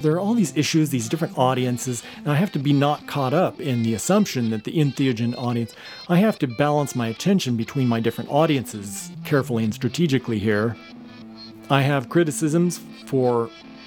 There are all these issues, these different audiences, and I have to be not caught up in the assumption that the entheogen audience, I have to balance my attention between my different audiences carefully and strategically here. I have criticisms for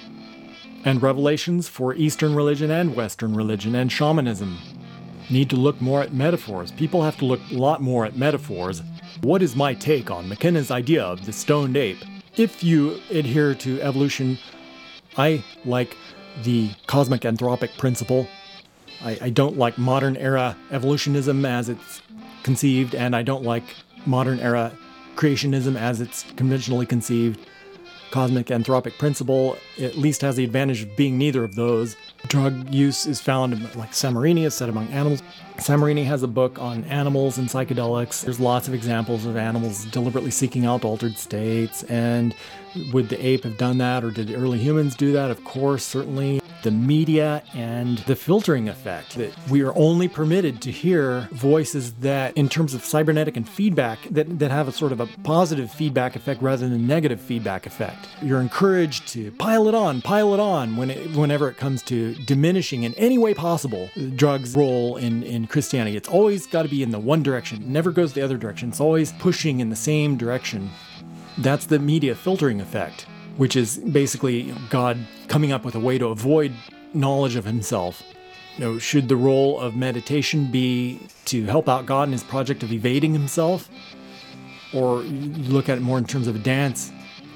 and revelations for Eastern religion and Western religion and shamanism. Need to look more at metaphors. People have to look a lot more at metaphors. What is my take on McKenna's idea of the stoned ape? If you adhere to evolution, I like the cosmic anthropic principle. I don't like modern era evolutionism as it's conceived, and I don't like modern era creationism as it's conventionally conceived. Cosmic anthropic principle at least has the advantage of being neither of those. Drug use is found in, like Sammarini is said among animals. Sammarini has a book on animals and psychedelics. There's lots of examples of animals deliberately seeking out altered states. And would the ape have done that, or did the early humans do that? Of course, certainly. The media and the filtering effect, that we are only permitted to hear voices that, in terms of cybernetic and feedback, that have a sort of a positive feedback effect rather than a negative feedback effect. You're encouraged to pile it on whenever it comes to diminishing in any way possible drugs' role in Christianity. It's always got to be in the one direction. It never goes the other direction. It's always pushing in the same direction. That's the media filtering effect, which is basically God coming up with a way to avoid knowledge of himself. Should the role of meditation be to help out God in his project of evading himself? Or you look at it more in terms of a dance,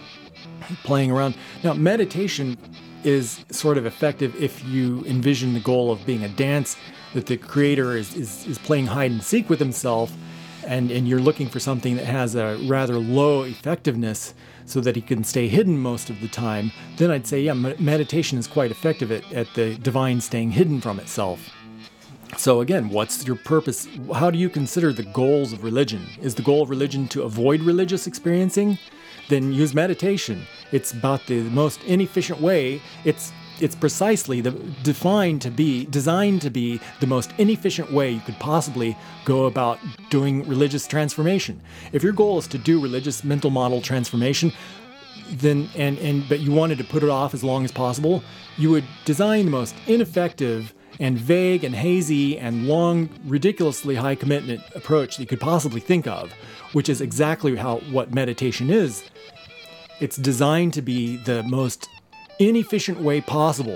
playing around. Now, meditation is sort of effective if you envision the goal of being a dance, that the creator is playing hide and seek with himself, and you're looking for something that has a rather low effectiveness so that he can stay hidden most of the time. Then I'd say, yeah, meditation is quite effective at the divine staying hidden from itself. So again, what's your purpose? How do you consider the goals of religion? Is the goal of religion to avoid religious experiencing? Then use meditation. It's about the most inefficient way. It's precisely designed to be the most inefficient way you could possibly go about doing religious transformation. If your goal is to do religious mental model transformation, then but you wanted to put it off as long as possible, you would design the most ineffective and vague and hazy and long, ridiculously high commitment approach that you could possibly think of, which is exactly what meditation is. It's designed to be the most inefficient way possible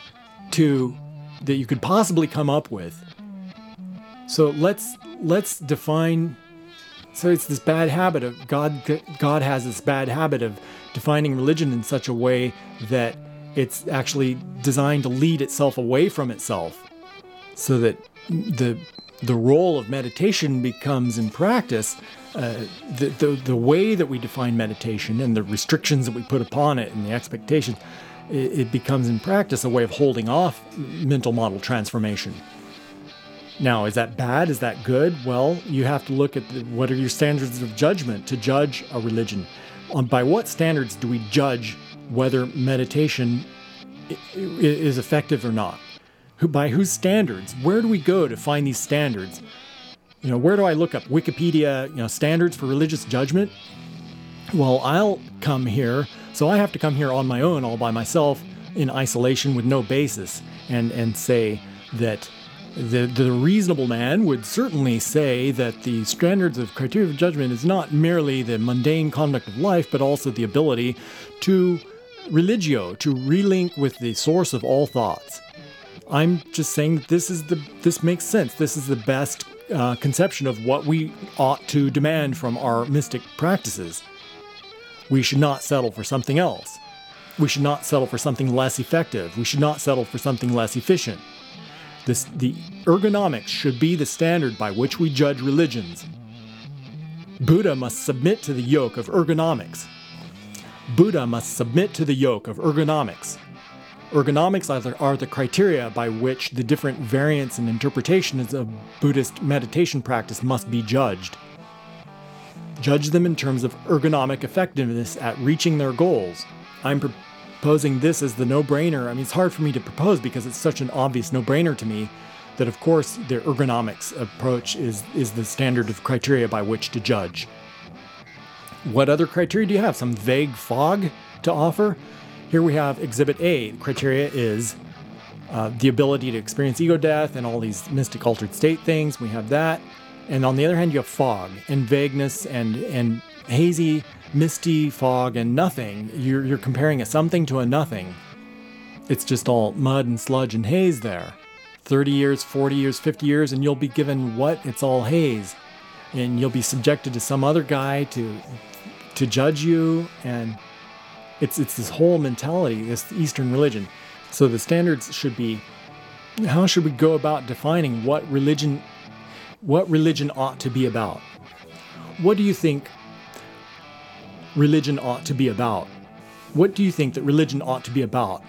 that you could possibly come up with. So let's define. So it's this bad habit of God has this bad habit of defining religion in such a way that it's actually designed to lead itself away from itself, so that the role of meditation becomes in practice the way that we define meditation and the restrictions that we put upon it and the expectations. It becomes in practice a way of holding off mental model transformation. Now, is that bad? Is that good? Well, you have to look at what are your standards of judgment to judge a religion. By what standards do we judge whether meditation is effective or not? By whose standards? Where do we go to find these standards? Where do I look up Wikipedia, standards for religious judgment? Well, I'll come here, so I have to come here on my own, all by myself, in isolation with no basis, and say that the reasonable man would certainly say that the standards of criteria of judgment is not merely the mundane conduct of life, but also the ability to religio, to relink with the source of all thoughts. I'm just saying that this makes sense. This is the best conception of what we ought to demand from our mystic practices. We should not settle for something else. We should not settle for something less effective. We should not settle for something less efficient. The ergonomics should be the standard by which we judge religions. Buddha must submit to the yoke of ergonomics. Buddha must submit to the yoke of ergonomics. Ergonomics are the criteria by which the different variants and interpretations of Buddhist meditation practice must be judged. Judge them in terms of ergonomic effectiveness at reaching their goals. I'm proposing this as the no-brainer. I mean, it's hard for me to propose because it's such an obvious no-brainer to me that, of course, the ergonomics approach is the standard of criteria by which to judge. What other criteria do you have? Some vague fog to offer? Here we have Exhibit A. The criteria is the ability to experience ego death and all these mystic altered state things. We have that. And on the other hand, you have fog and vagueness and hazy, misty fog and nothing. You're comparing a something to a nothing. It's just all mud and sludge and haze there. 30 years, 40 years, 50 years, and you'll be given what? It's all haze. And you'll be subjected to some other guy to judge you. And it's this whole mentality, this Eastern religion. So the standards should be, how should we go about defining what religion ought to be about? What do you think religion ought to be about? What do you think that religion ought to be about?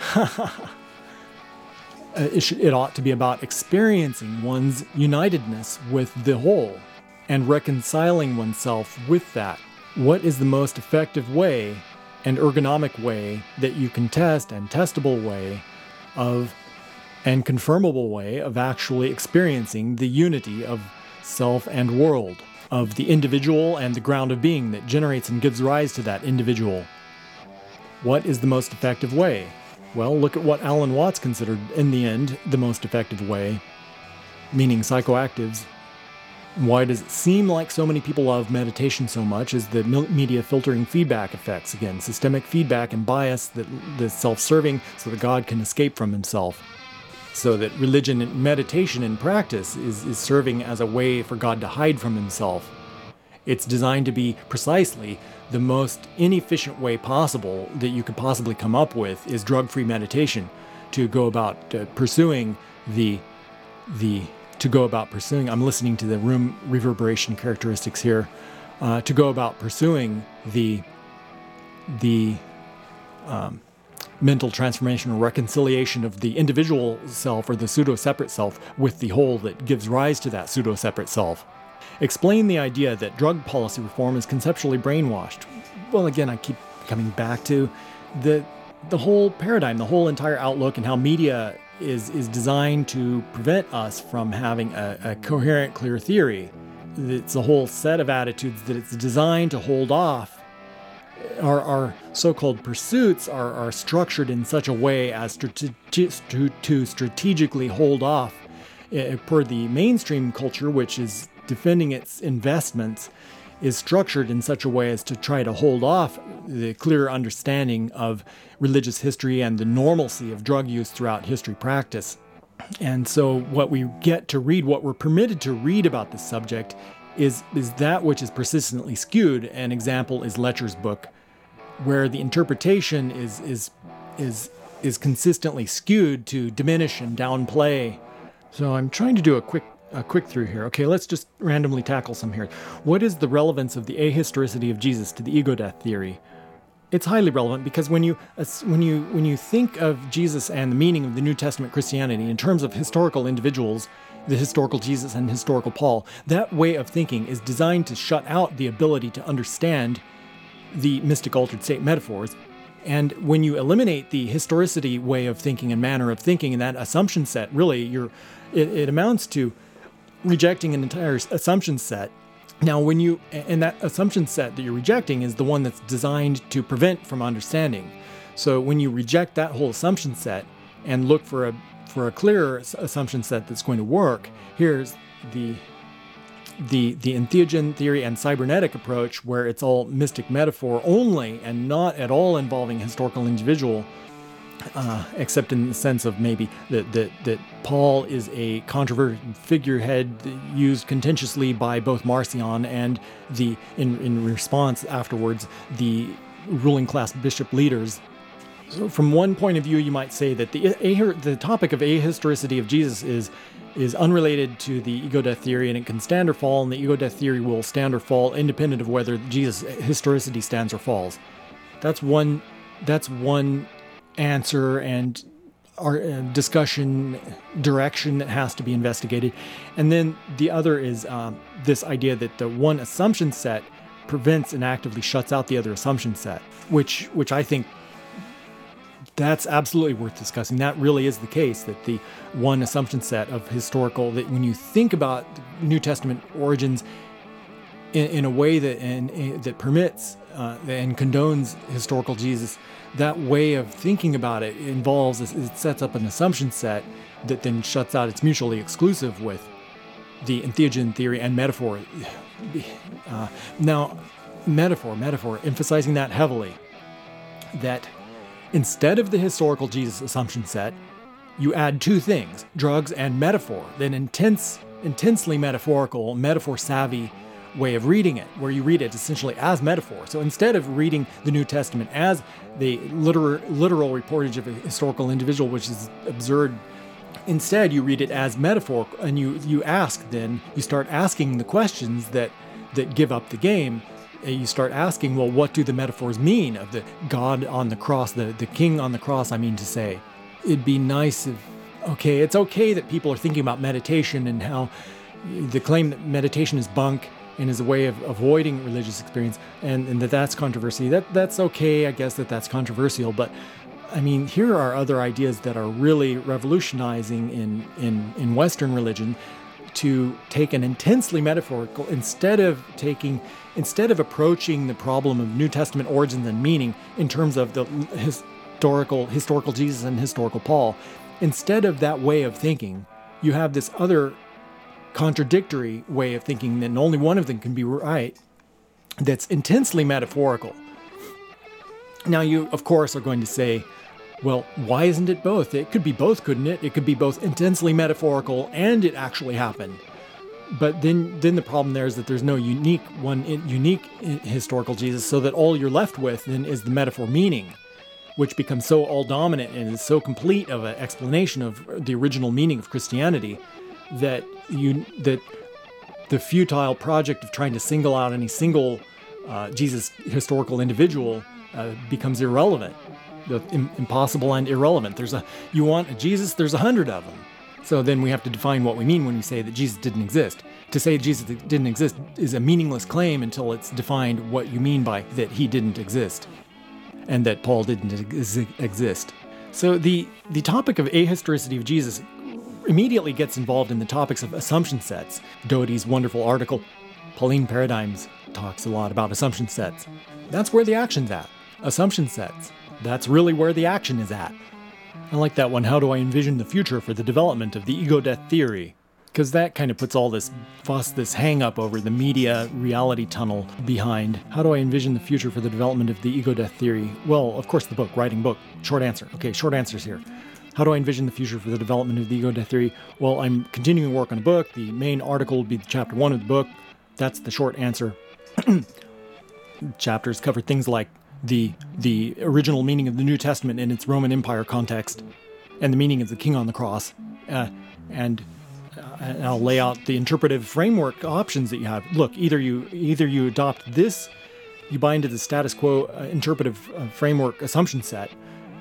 It ought to be about experiencing one's unitedness with the whole and reconciling oneself with that. What is the most effective way and ergonomic way that you can test and testable way of and confirmable way of actually experiencing the unity of self and world, of the individual and the ground of being that generates and gives rise to that individual? What is the most effective way? Well, look at what Alan Watts considered, in the end, the most effective way, meaning psychoactives. Why does it seem like so many people love meditation so much is the media filtering feedback effects. Again, systemic feedback and bias that the self-serving so that God can escape from himself. So that religion and meditation in practice is serving as a way for God to hide from himself. It's designed to be precisely the most inefficient way possible that you could possibly come up with is drug-free meditation to go about pursuing I'm listening to the room reverberation characteristics here, to go about pursuing the mental transformation or reconciliation of the individual self or the pseudo-separate self with the whole that gives rise to that pseudo-separate self. Explain the idea that drug policy reform is conceptually brainwashed. Well, again, I keep coming back to the whole paradigm, the whole entire outlook, and how media is designed to prevent us from having a coherent, clear theory. It's a whole set of attitudes that it's designed to hold off. Our so-called pursuits are structured in such a way as to strategically hold off per the mainstream culture, which is defending its investments, is structured in such a way as to try to hold off the clear understanding of religious history and the normalcy of drug use throughout history practice. And so what we get to read, what we're permitted to read about this subject is that which is persistently skewed. An example is Letcher's book, where the interpretation is consistently skewed to diminish and downplay. So I'm trying to do a quick through here. Okay, let's just randomly tackle some here. What is the relevance of the ahistoricity of Jesus to the ego death theory? It's highly relevant because when you think of Jesus and the meaning of the New Testament Christianity in terms of historical individuals, the historical Jesus and historical Paul, that way of thinking is designed to shut out the ability to understand the mystic altered state metaphors. And when you eliminate the historicity way of thinking and manner of thinking in that assumption set, really, it amounts to rejecting an entire assumption set. Now, and that assumption set that you're rejecting is the one that's designed to prevent from understanding. So when you reject that whole assumption set and look for a clearer assumption set that's going to work, here's the entheogen theory and cybernetic approach, where it's all mystic metaphor only and not at all involving historical individual, except in the sense of maybe that Paul is a controversial figurehead used contentiously by both Marcion and in response afterwards the ruling class bishop leaders. So from one point of view, you might say that the topic of ahistoricity of Jesus is unrelated to the ego death theory, and it can stand or fall, and the ego death theory will stand or fall independent of whether Jesus' historicity stands or falls. That's one answer and our discussion direction that has to be investigated. And then the other is this idea that the one assumption set prevents and actively shuts out the other assumption set, which I think that's absolutely worth discussing. That really is the case, that the one assumption set of historical, that when you think about New Testament origins in a way that permits and condones historical Jesus, that way of thinking about it sets up an assumption set that then shuts out its mutually exclusive with the entheogen theory and metaphor. Now, metaphor, emphasizing that heavily, that instead of the historical Jesus assumption set, you add two things, drugs and metaphor, then intensely metaphorical, metaphor-savvy way of reading it, where you read it essentially as metaphor. So instead of reading the New Testament as the literal reportage of a historical individual, which is absurd, instead you read it as metaphor, and you start asking the questions that give up the game. You start asking, well, what do the metaphors mean of the God on the cross, the king on the cross, I mean to say. It'd be nice if, it's okay that people are thinking about meditation and how the claim that meditation is bunk and is a way of avoiding religious experience, and that's controversy. That's okay, I guess that's controversial, but I mean, here are other ideas that are really revolutionizing in Western religion, to take an intensely metaphorical, instead of approaching the problem of New Testament origins and meaning in terms of the historical Jesus and historical Paul. Instead of that way of thinking, you have this other contradictory way of thinking, and only one of them can be right, that's intensely metaphorical. Now, you, of course, are going to say, well, why isn't it both? It could be both, couldn't it? It could be both intensely metaphorical and it actually happened. But then the problem there is that there's no unique historical Jesus, so that all you're left with then is the metaphor meaning, which becomes so all-dominant and is so complete of an explanation of the original meaning of Christianity that the futile project of trying to single out any single Jesus historical individual becomes irrelevant. Impossible and irrelevant. You want a Jesus, there's 100 of them. So then we have to define what we mean when we say that Jesus didn't exist. To say Jesus didn't exist is a meaningless claim until it's defined what you mean by that he didn't exist and that Paul didn't exist. So the topic of ahistoricity of Jesus immediately gets involved in the topics of assumption sets. Doherty's wonderful article, Pauline Paradigms, talks a lot about assumption sets. That's where the action's at. Assumption sets. That's really where the action is at. I like that one, how do I envision the future for the development of the ego-death theory? Because that kind of puts all this fuss, this hang-up over the media reality tunnel behind. How do I envision the future for the development of the ego-death theory? Well, of course, the book, writing book. Short answer. Okay, short answers here. How do I envision the future for the development of the ego-death theory? Well, I'm continuing work on a book. The main article will be chapter 1 of the book. That's the short answer. Chapters cover things like the original meaning of the New Testament in its Roman Empire context, and the meaning of the king on the cross, and I'll lay out the interpretive framework options that you have. Look, either you adopt this, you buy into the status quo interpretive framework assumption set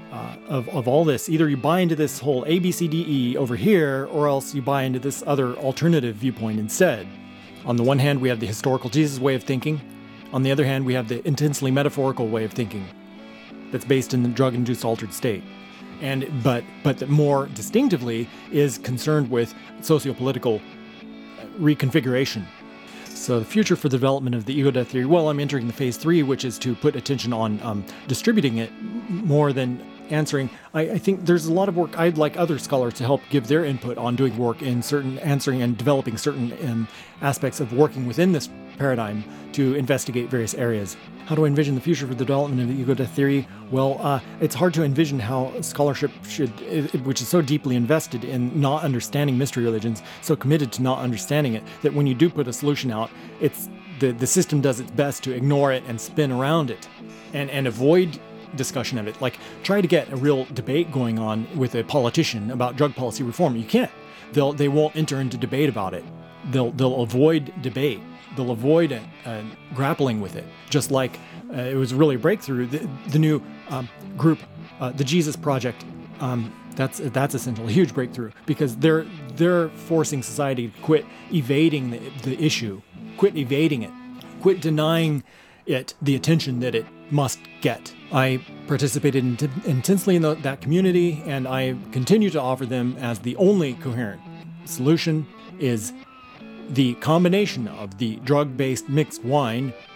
of all this. Either you buy into this whole A, B, C, D, E over here, or else you buy into this other alternative viewpoint instead. On the one hand, we have the historical Jesus way of thinking. On the other hand, we have the intensely metaphorical way of thinking that's based in the drug-induced altered state. But that more distinctively is concerned with socio-political reconfiguration. So the future for the development of the ego-death theory, well, I'm entering the phase 3, which is to put attention on distributing it more than answering. I think there's a lot of work. I'd like other scholars to help give their input on doing work in certain answering and developing certain aspects of working within this paradigm to investigate various areas. How do I envision the future for the development of the ego-death theory? Well, it's hard to envision how scholarship which is so deeply invested in not understanding mystery religions, so committed to not understanding it, that when you do put a solution out, it's the system does its best to ignore it and spin around it and avoid discussion of it. Like, try to get a real debate going on with a politician about drug policy reform. You can't. They won't enter into debate about it. They'll avoid debate. They'll avoid grappling with it. Just like it was really a breakthrough. The new group, the Jesus Project, that's essential, a huge breakthrough, because they're forcing society to quit evading the issue, quit evading it, quit denying it the attention that it must get. I participated intensely in that community, and I continue to offer them as the only coherent solution is the combination of the drug-based mixed wine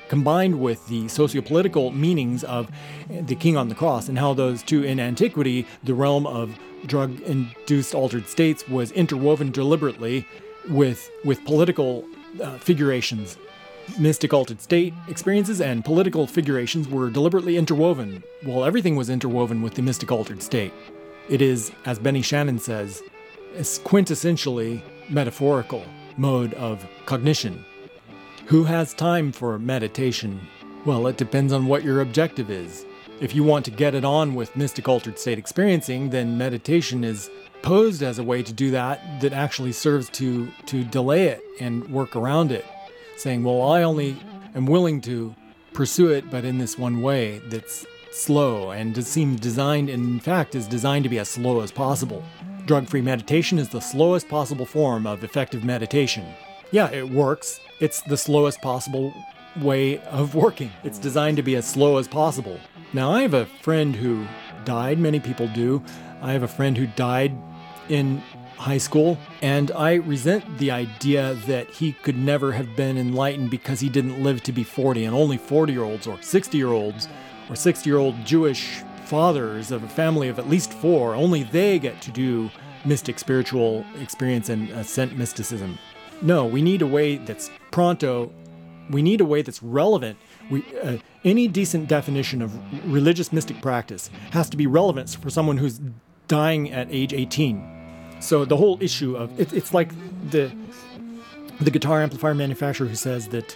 combined with the sociopolitical meanings of the king on the cross, and how those two, in antiquity, the realm of drug-induced altered states was interwoven deliberately with political figurations. Mystic altered state experiences and political figurations were deliberately interwoven. Well, everything was interwoven with the mystic altered state. It is, as Benny Shannon says, a quintessentially metaphorical mode of cognition. Who has time for meditation? Well, it depends on what your objective is. If you want to get it on with mystic altered state experiencing, then meditation is posed as a way to do that actually serves to delay it and work around it, saying, well, I only am willing to pursue it, but in this one way that's slow and does seem designed, and in fact is designed to be as slow as possible. Drug-free meditation is the slowest possible form of effective meditation. Yeah, it works. It's the slowest possible way of working. It's designed to be as slow as possible. Now, I have a friend who died. Many people do. I have a friend who died in high school, and I resent the idea that he could never have been enlightened because he didn't live to be 40, and only 40-year-olds or 60-year-olds or 60-year-old Jewish fathers of a family of at least 4, only they get to do mystic spiritual experience and ascent mysticism. No, we need a way that's pronto. We need a way that's relevant. Any decent definition of religious mystic practice has to be relevant for someone who's dying at age 18. So the whole issue of it's like the guitar amplifier manufacturer who says that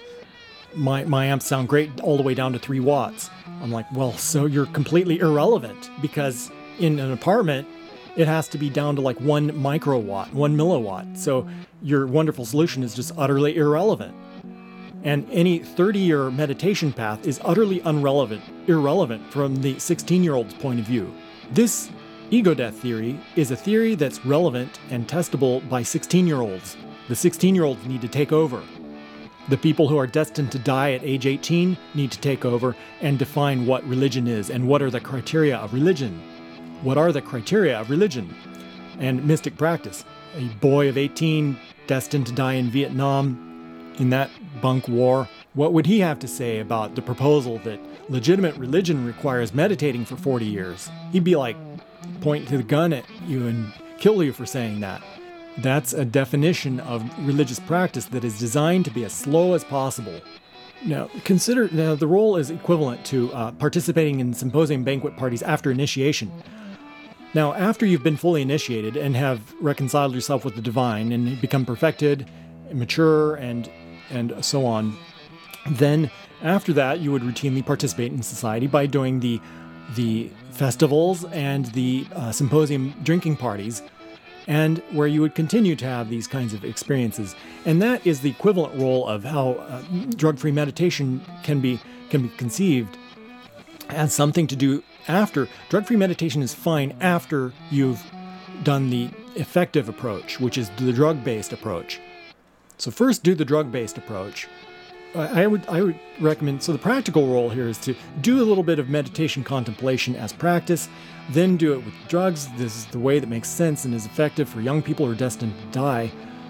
my amps sound great all the way down to 3 watts. I'm like, well, so you're completely irrelevant, because in an apartment it has to be down to like 1 microwatt, 1 milliwatt. So your wonderful solution is just utterly irrelevant. And any 30-year meditation path is utterly irrelevant from the 16-year-old's point of view. This ego death theory is a theory that's relevant and testable by 16-year-olds. The 16-year-olds need to take over. The people who are destined to die at age 18 need to take over and define what religion is and what are the criteria of religion. What are the criteria of religion and mystic practice? A boy of 18 destined to die in Vietnam in that bunk war, what would he have to say about the proposal that legitimate religion requires meditating for 40 years? He'd be like, point to the gun at you and kill you for saying that. That's a definition of religious practice that is designed to be as slow as possible. Now, consider the role is equivalent to participating in symposium banquet parties after initiation. Now, after you've been fully initiated and have reconciled yourself with the divine and become perfected, mature, and so on, then after that you would routinely participate in society by doing the festivals and the symposium drinking parties, and where you would continue to have these kinds of experiences. And that is the equivalent role of how drug-free meditation can be conceived as something to do after. Drug-free meditation is fine after you've done the effective approach, which is the drug-based approach. So first do the drug-based approach. I would recommend, so the practical role here is to do a little bit of meditation contemplation as practice, then do it with drugs. This is the way that makes sense and is effective for young people who are destined to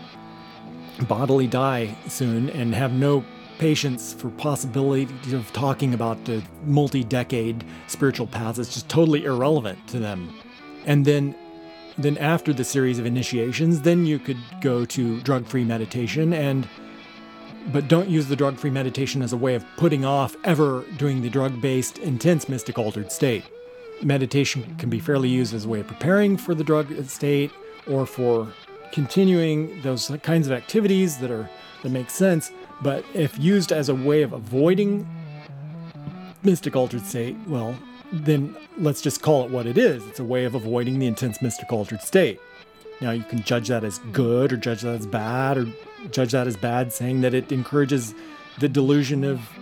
bodily die soon, and have no patience for possibility of talking about the multi-decade spiritual paths. It's just totally irrelevant to them. And then after the series of initiations, then you could go to drug-free meditation, but don't use the drug-free meditation as a way of putting off ever doing the drug-based, intense mystic altered state. Meditation can be fairly used as a way of preparing for the drug state, or for continuing those kinds of activities that make sense. But if used as a way of avoiding mystic altered state, well, then let's just call it what it is. It's a way of avoiding the intense mystic altered state. Now, you can judge that as good, or judge that as bad, or judge that as bad, saying that it encourages the delusion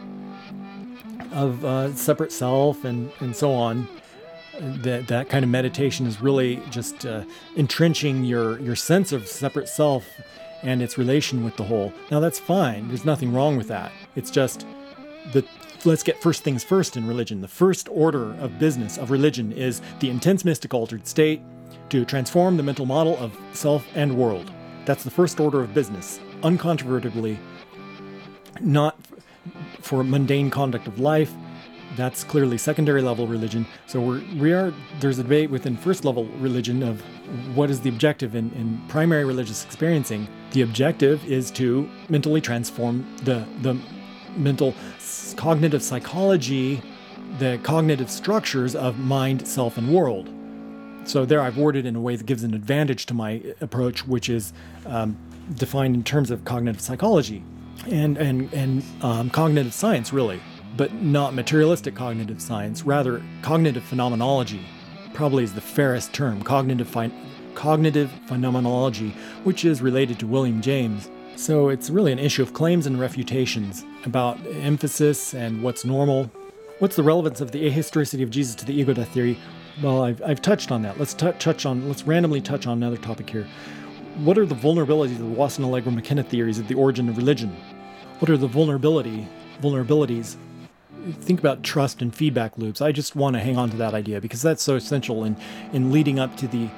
of separate self and so on. That kind of meditation is really just entrenching your sense of separate self and its relation with the whole. Now, that's fine. There's nothing wrong with that. It's just that let's get first things first in religion. The first order of business of religion is the intense mystic altered state to transform the mental model of self and world. That's the first order of business, uncontrovertibly, not for mundane conduct of life. That's clearly secondary level religion. So there's a debate within first level religion of what is the objective in primary religious experiencing. The objective is to mentally transform the mental cognitive psychology, the cognitive structures of mind, self, and world. So there I've worded in a way that gives an advantage to my approach, which is defined in terms of cognitive psychology and cognitive science, really. But not materialistic cognitive science, rather cognitive phenomenology, probably is the fairest term, cognitive phenomenology, which is related to William James. So it's really an issue of claims and refutations about emphasis and what's normal. What's the relevance of the ahistoricity of Jesus to the ego-death theory? Well, I've touched on that. Let's randomly touch on another topic here. What are the vulnerabilities of the Wasson, Allegro, McKenna theories of the origin of religion? What are the vulnerabilities? Think about trust and feedback loops. I just want to hang on to that idea because that's so essential in leading up to the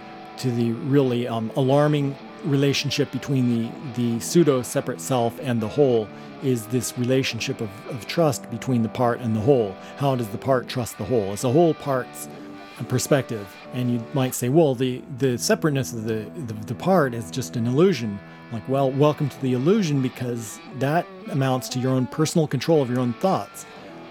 really alarming relationship between the pseudo separate self and the whole. Is this relationship of trust between the part and the whole? How does the part trust the whole? It's the whole part's perspective, and you might say, well, the separateness of the part is just an illusion. Like, well, welcome to the illusion, because that amounts to your own personal control of your own thoughts.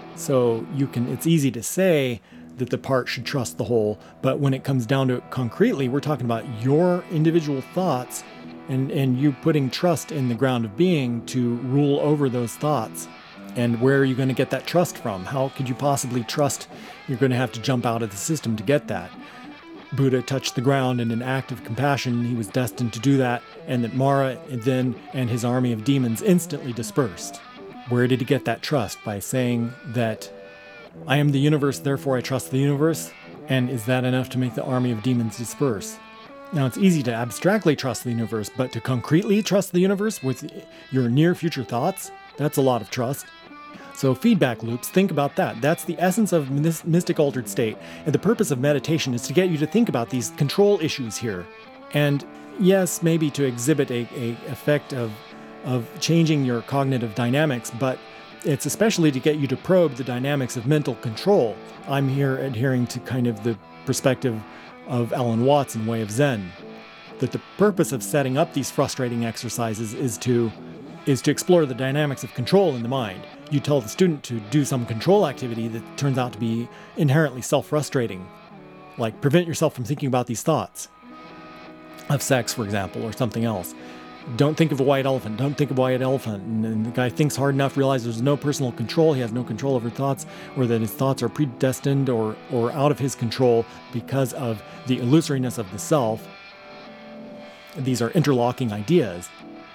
So it's easy to say that the part should trust the whole, but when it comes down to it concretely, we're talking about your individual thoughts and you putting trust in the ground of being to rule over those thoughts. And where are you going to get that trust from? How could you possibly trust? You're going to have to jump out of the system to get that. Buddha touched the ground in an act of compassion. He was destined to do that, and that Mara then and his army of demons instantly dispersed. Where did he get that trust? By saying that I am the universe, therefore I trust the universe? And is that enough to make the army of demons disperse? Now, it's easy to abstractly trust the universe, but to concretely trust the universe with your near future thoughts, that's a lot of trust. So feedback loops, think about that. That's the essence of mystic altered state. And the purpose of meditation is to get you to think about these control issues here. And yes, maybe to exhibit a effect of changing your cognitive dynamics, but it's especially to get you to probe the dynamics of mental control. I'm here adhering to kind of the perspective of Alan Watts in Way of Zen, that the purpose of setting up these frustrating exercises is to explore the dynamics of control in the mind. You tell the student to do some control activity that turns out to be inherently self-frustrating, like prevent yourself from thinking about these thoughts of sex, for example, or something else. Don't think of a white elephant. Don't think of a white elephant. And the guy thinks hard enough, realizes there's no personal control. He has no control over thoughts, or that his thoughts are predestined or out of his control because of the illusoriness of the self. These are interlocking ideas.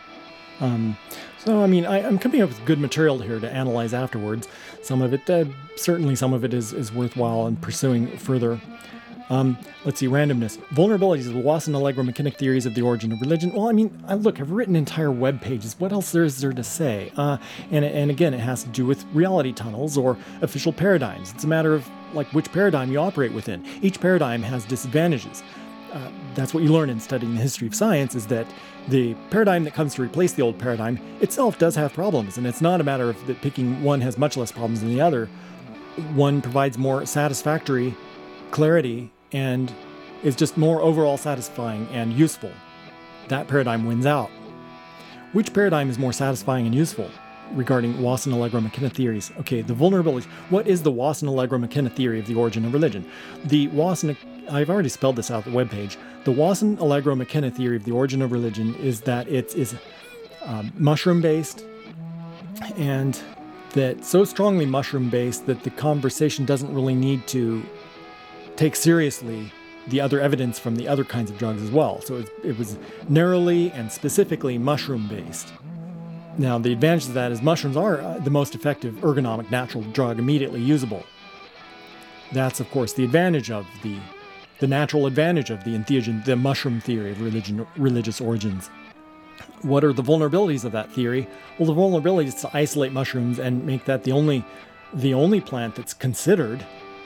So, I mean, I'm coming up with good material here to analyze afterwards. Some of it, certainly some of it is worthwhile in pursuing further. Let's see, randomness. Vulnerabilities of the Wasson, Allegro, McKenna theories of the origin of religion. Well, I mean, I've written entire web pages. What else is there to say? And again, it has to do with reality tunnels or official paradigms. It's a matter of, like, which paradigm you operate within. Each paradigm has disadvantages. That's what you learn in studying the history of science, is that the paradigm that comes to replace the old paradigm itself does have problems. And it's not a matter of that picking one has much less problems than the other. One provides more satisfactory clarity and is just more overall satisfying and useful. That paradigm wins out. Which paradigm is more satisfying and useful regarding Wasson, Allegro, McKenna theories? Okay, the vulnerabilities. What is the Wasson, Allegro, McKenna theory of the origin of religion? The Wasson, I've already spelled this out on the webpage. The Wasson, Allegro, McKenna theory of the origin of religion is that it is mushroom-based, and that so strongly mushroom-based that the conversation doesn't really need to take seriously the other evidence from the other kinds of drugs as well. So it was narrowly and specifically mushroom-based. Now, the advantage of that is mushrooms are the most effective ergonomic natural drug immediately usable. That's, of course, the advantage of the natural advantage of the entheogen, the mushroom theory of religious origins. What are the vulnerabilities of that theory? Well, the vulnerability is to isolate mushrooms and make that the only plant that's considered,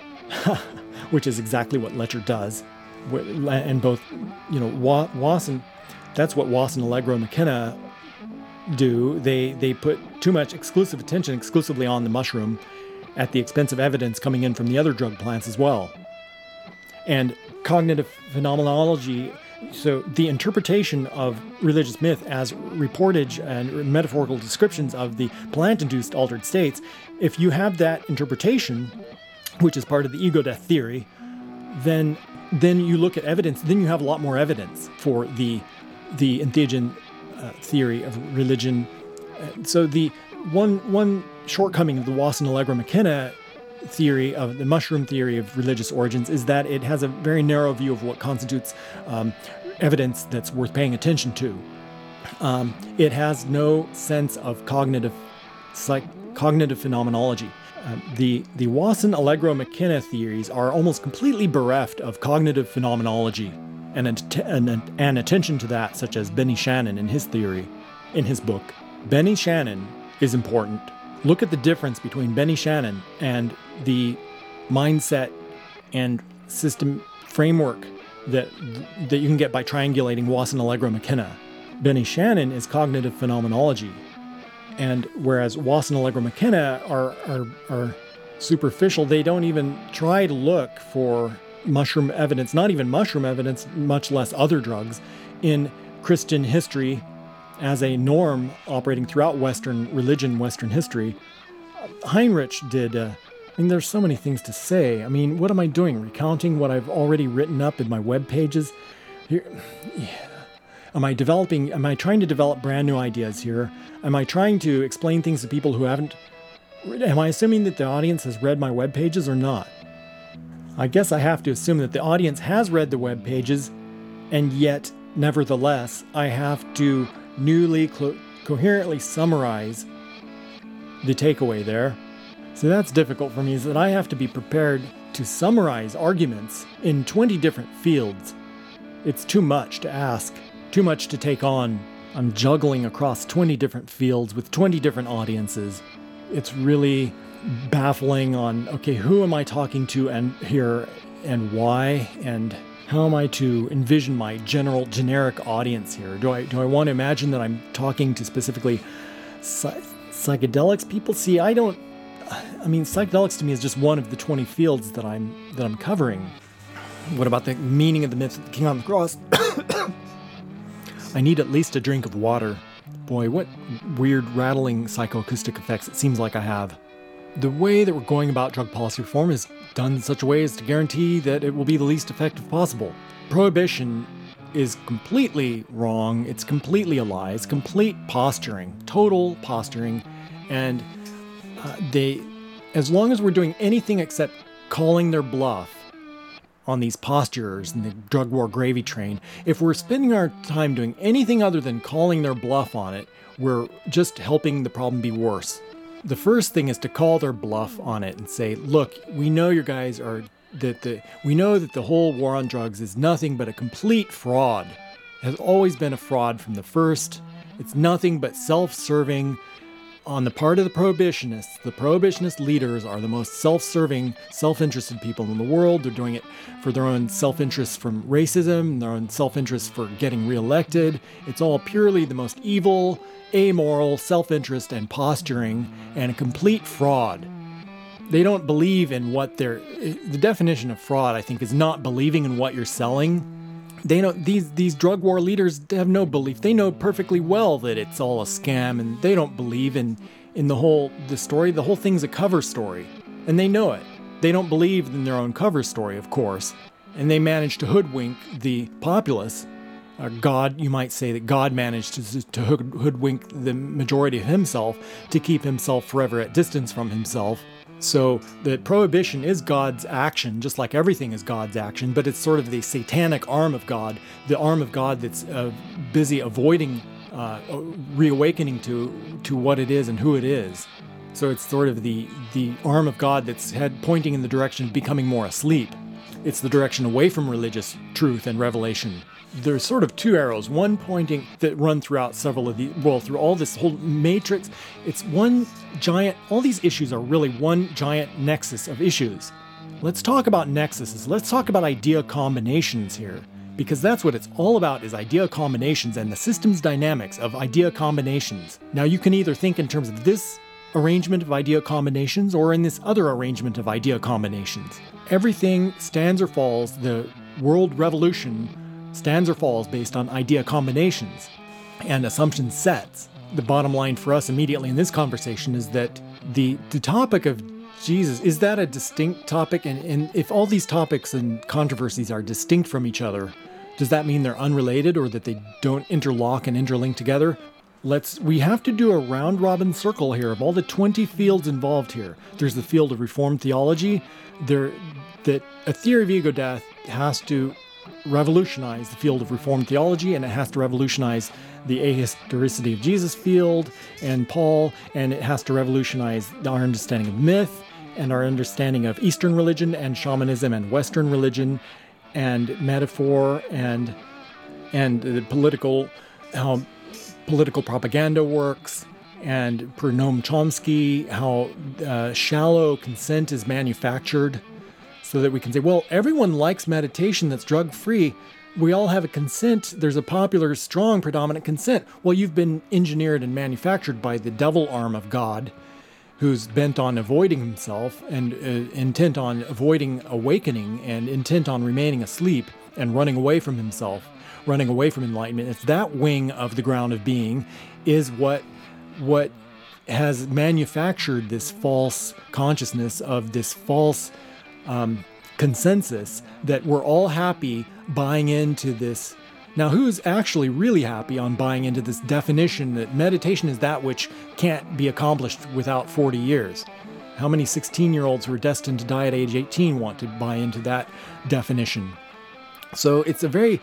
which is exactly what Letcher does. And both, Wasson, that's what Wasson, Allegro, McKenna do. They put too much exclusive attention exclusively on the mushroom at the expense of evidence coming in from the other drug plants as well. And cognitive phenomenology, so the interpretation of religious myth as reportage and metaphorical descriptions of the plant-induced altered states, if you have that interpretation, which is part of the ego death theory, then you look at evidence, then you have a lot more evidence for the entheogen theory of religion. So the one shortcoming of the Wasson Allegro McKenna theory of the mushroom theory of religious origins is that it has a very narrow view of what constitutes evidence that's worth paying attention to. It has no sense of cognitive phenomenology. The Wasson Allegro McKenna theories are almost completely bereft of cognitive phenomenology and attention to that, such as Benny Shannon in his theory, in his book. Benny Shannon is important. Look at the difference between Benny Shannon and the mindset and system framework that you can get by triangulating Wasson Allegro McKenna. Benny Shannon is cognitive phenomenology, and whereas Wasson Allegro McKenna are superficial, they don't even try to look for mushroom evidence, not even mushroom evidence, much less other drugs, in Christian history as a norm operating throughout Western religion, Western history. Heinrich did, there's so many things to say. What am I doing? Recounting what I've already written up in my web pages? Here, am I trying to develop brand new ideas here? Am I trying to explain things to people who haven't? Am I assuming that the audience has read my web pages or not? I guess I have to assume that the audience has read the web pages, and yet, nevertheless, I have to newly coherently summarize the takeaway there. So that's difficult for me, is that I have to be prepared to summarize arguments in 20 different fields. It's too much to ask, too much to take on. I'm juggling across 20 different fields with 20 different audiences. It's really baffling on, okay, who am I talking to and here and why, and how am I to envision my generic audience here? Do I want to imagine that I'm talking to specifically psychedelics people? See, psychedelics to me is just one of the 20 fields that I'm covering. What about the meaning of the myth of the King on the Cross? I need at least a drink of water. Boy, what weird rattling psychoacoustic effects it seems like I have. The way that we're going about drug policy reform is done in such a way as to guarantee that it will be the least effective possible. Prohibition is completely wrong. It's completely a lie. It's complete posturing, total posturing. And as long as we're doing anything except calling their bluff on these posturers in the drug war gravy train, if we're spending our time doing anything other than calling their bluff on it, we're just helping the problem be worse. The first thing is to call their bluff on it and say, look, we know you guys are, we know that the whole war on drugs is nothing but a complete fraud. It has always been a fraud from the first. It's nothing but self-serving on the part of the prohibitionists. The prohibitionist leaders are the most self-serving, self-interested people in the world. They're doing it for their own self-interest from racism, their own self-interest for getting reelected. It's all purely the most evil, amoral self-interest and posturing, and a complete fraud. They don't believe in what the definition of fraud, I think, is not believing in what you're selling. They don't, these drug war leaders have no belief. They know perfectly well that it's all a scam, and they don't believe in the story. The whole thing's a cover story, and they know it. They don't believe in their own cover story, of course, and they manage to hoodwink the populace. God, you might say that God managed to hoodwink the majority of himself to keep himself forever at distance from himself. So the prohibition is God's action, just like everything is God's action, but it's sort of the satanic arm of God, the arm of God that's busy avoiding reawakening to what it is and who it is. So it's sort of the arm of God that's pointing in the direction of becoming more asleep. It's the direction away from religious truth and revelation. There's sort of two arrows, one pointing that run throughout through all this whole matrix. It's one giant, all these issues are really one giant nexus of issues. Let's talk about nexuses. Let's talk about idea combinations here. because that's what it's all about, is idea combinations and the systems dynamics of idea combinations. Now you can either think in terms of this arrangement of idea combinations or in this other arrangement of idea combinations. Everything stands or falls, the world revolution stands or falls based on idea combinations and assumption sets. The bottom line for us immediately in this conversation is that the topic of Jesus, is that a distinct topic? And if all these topics and controversies are distinct from each other, does that mean they're unrelated or that they don't interlock and interlink together? We have to do a round-robin circle here of all the 20 fields involved here. There's the field of Reformed theology, that a theory of ego death has to revolutionize the field of Reformed theology, and it has to revolutionize the ahistoricity of Jesus field and Paul, and it has to revolutionize our understanding of myth and our understanding of Eastern religion and shamanism and Western religion and metaphor and the how political propaganda works, and per Noam Chomsky, how shallow consent is manufactured, so that we can say, well, everyone likes meditation that's drug-free. We all have a consent. There's a popular, strong, predominant consent. Well, you've been engineered and manufactured by the devil arm of God, who's bent on avoiding himself and intent on avoiding awakening and intent on remaining asleep and running away from himself, running away from enlightenment. It's that wing of the ground of being is what has manufactured this false consciousness of this false consensus that we're all happy buying into this. Now, who's actually really happy on buying into this definition that meditation is that which can't be accomplished without 40 years? How many 16-year-olds who are destined to die at age 18 want to buy into that definition? So it's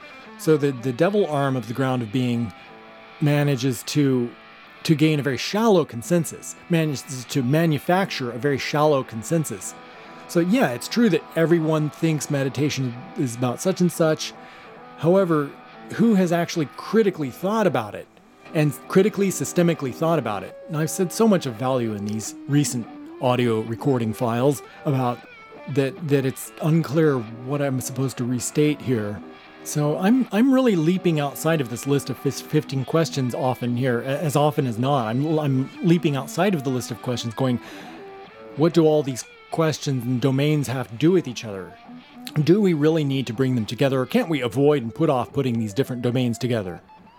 the devil arm of the ground of being manages to gain a very shallow consensus, manages to manufacture a very shallow consensus. So yeah, it's true that everyone thinks meditation is about such and such. However, who has actually critically thought about it and critically, systemically thought about it? And I've said so much of value in these recent audio recording files about that it's unclear what I'm supposed to restate here. So I'm really leaping outside of this list of 15 questions often here, as often as not. I'm leaping outside of the list of questions going, what do all these questions and domains have to do with each other? Do we really need to bring them together, or can't we avoid and put off putting these different domains together?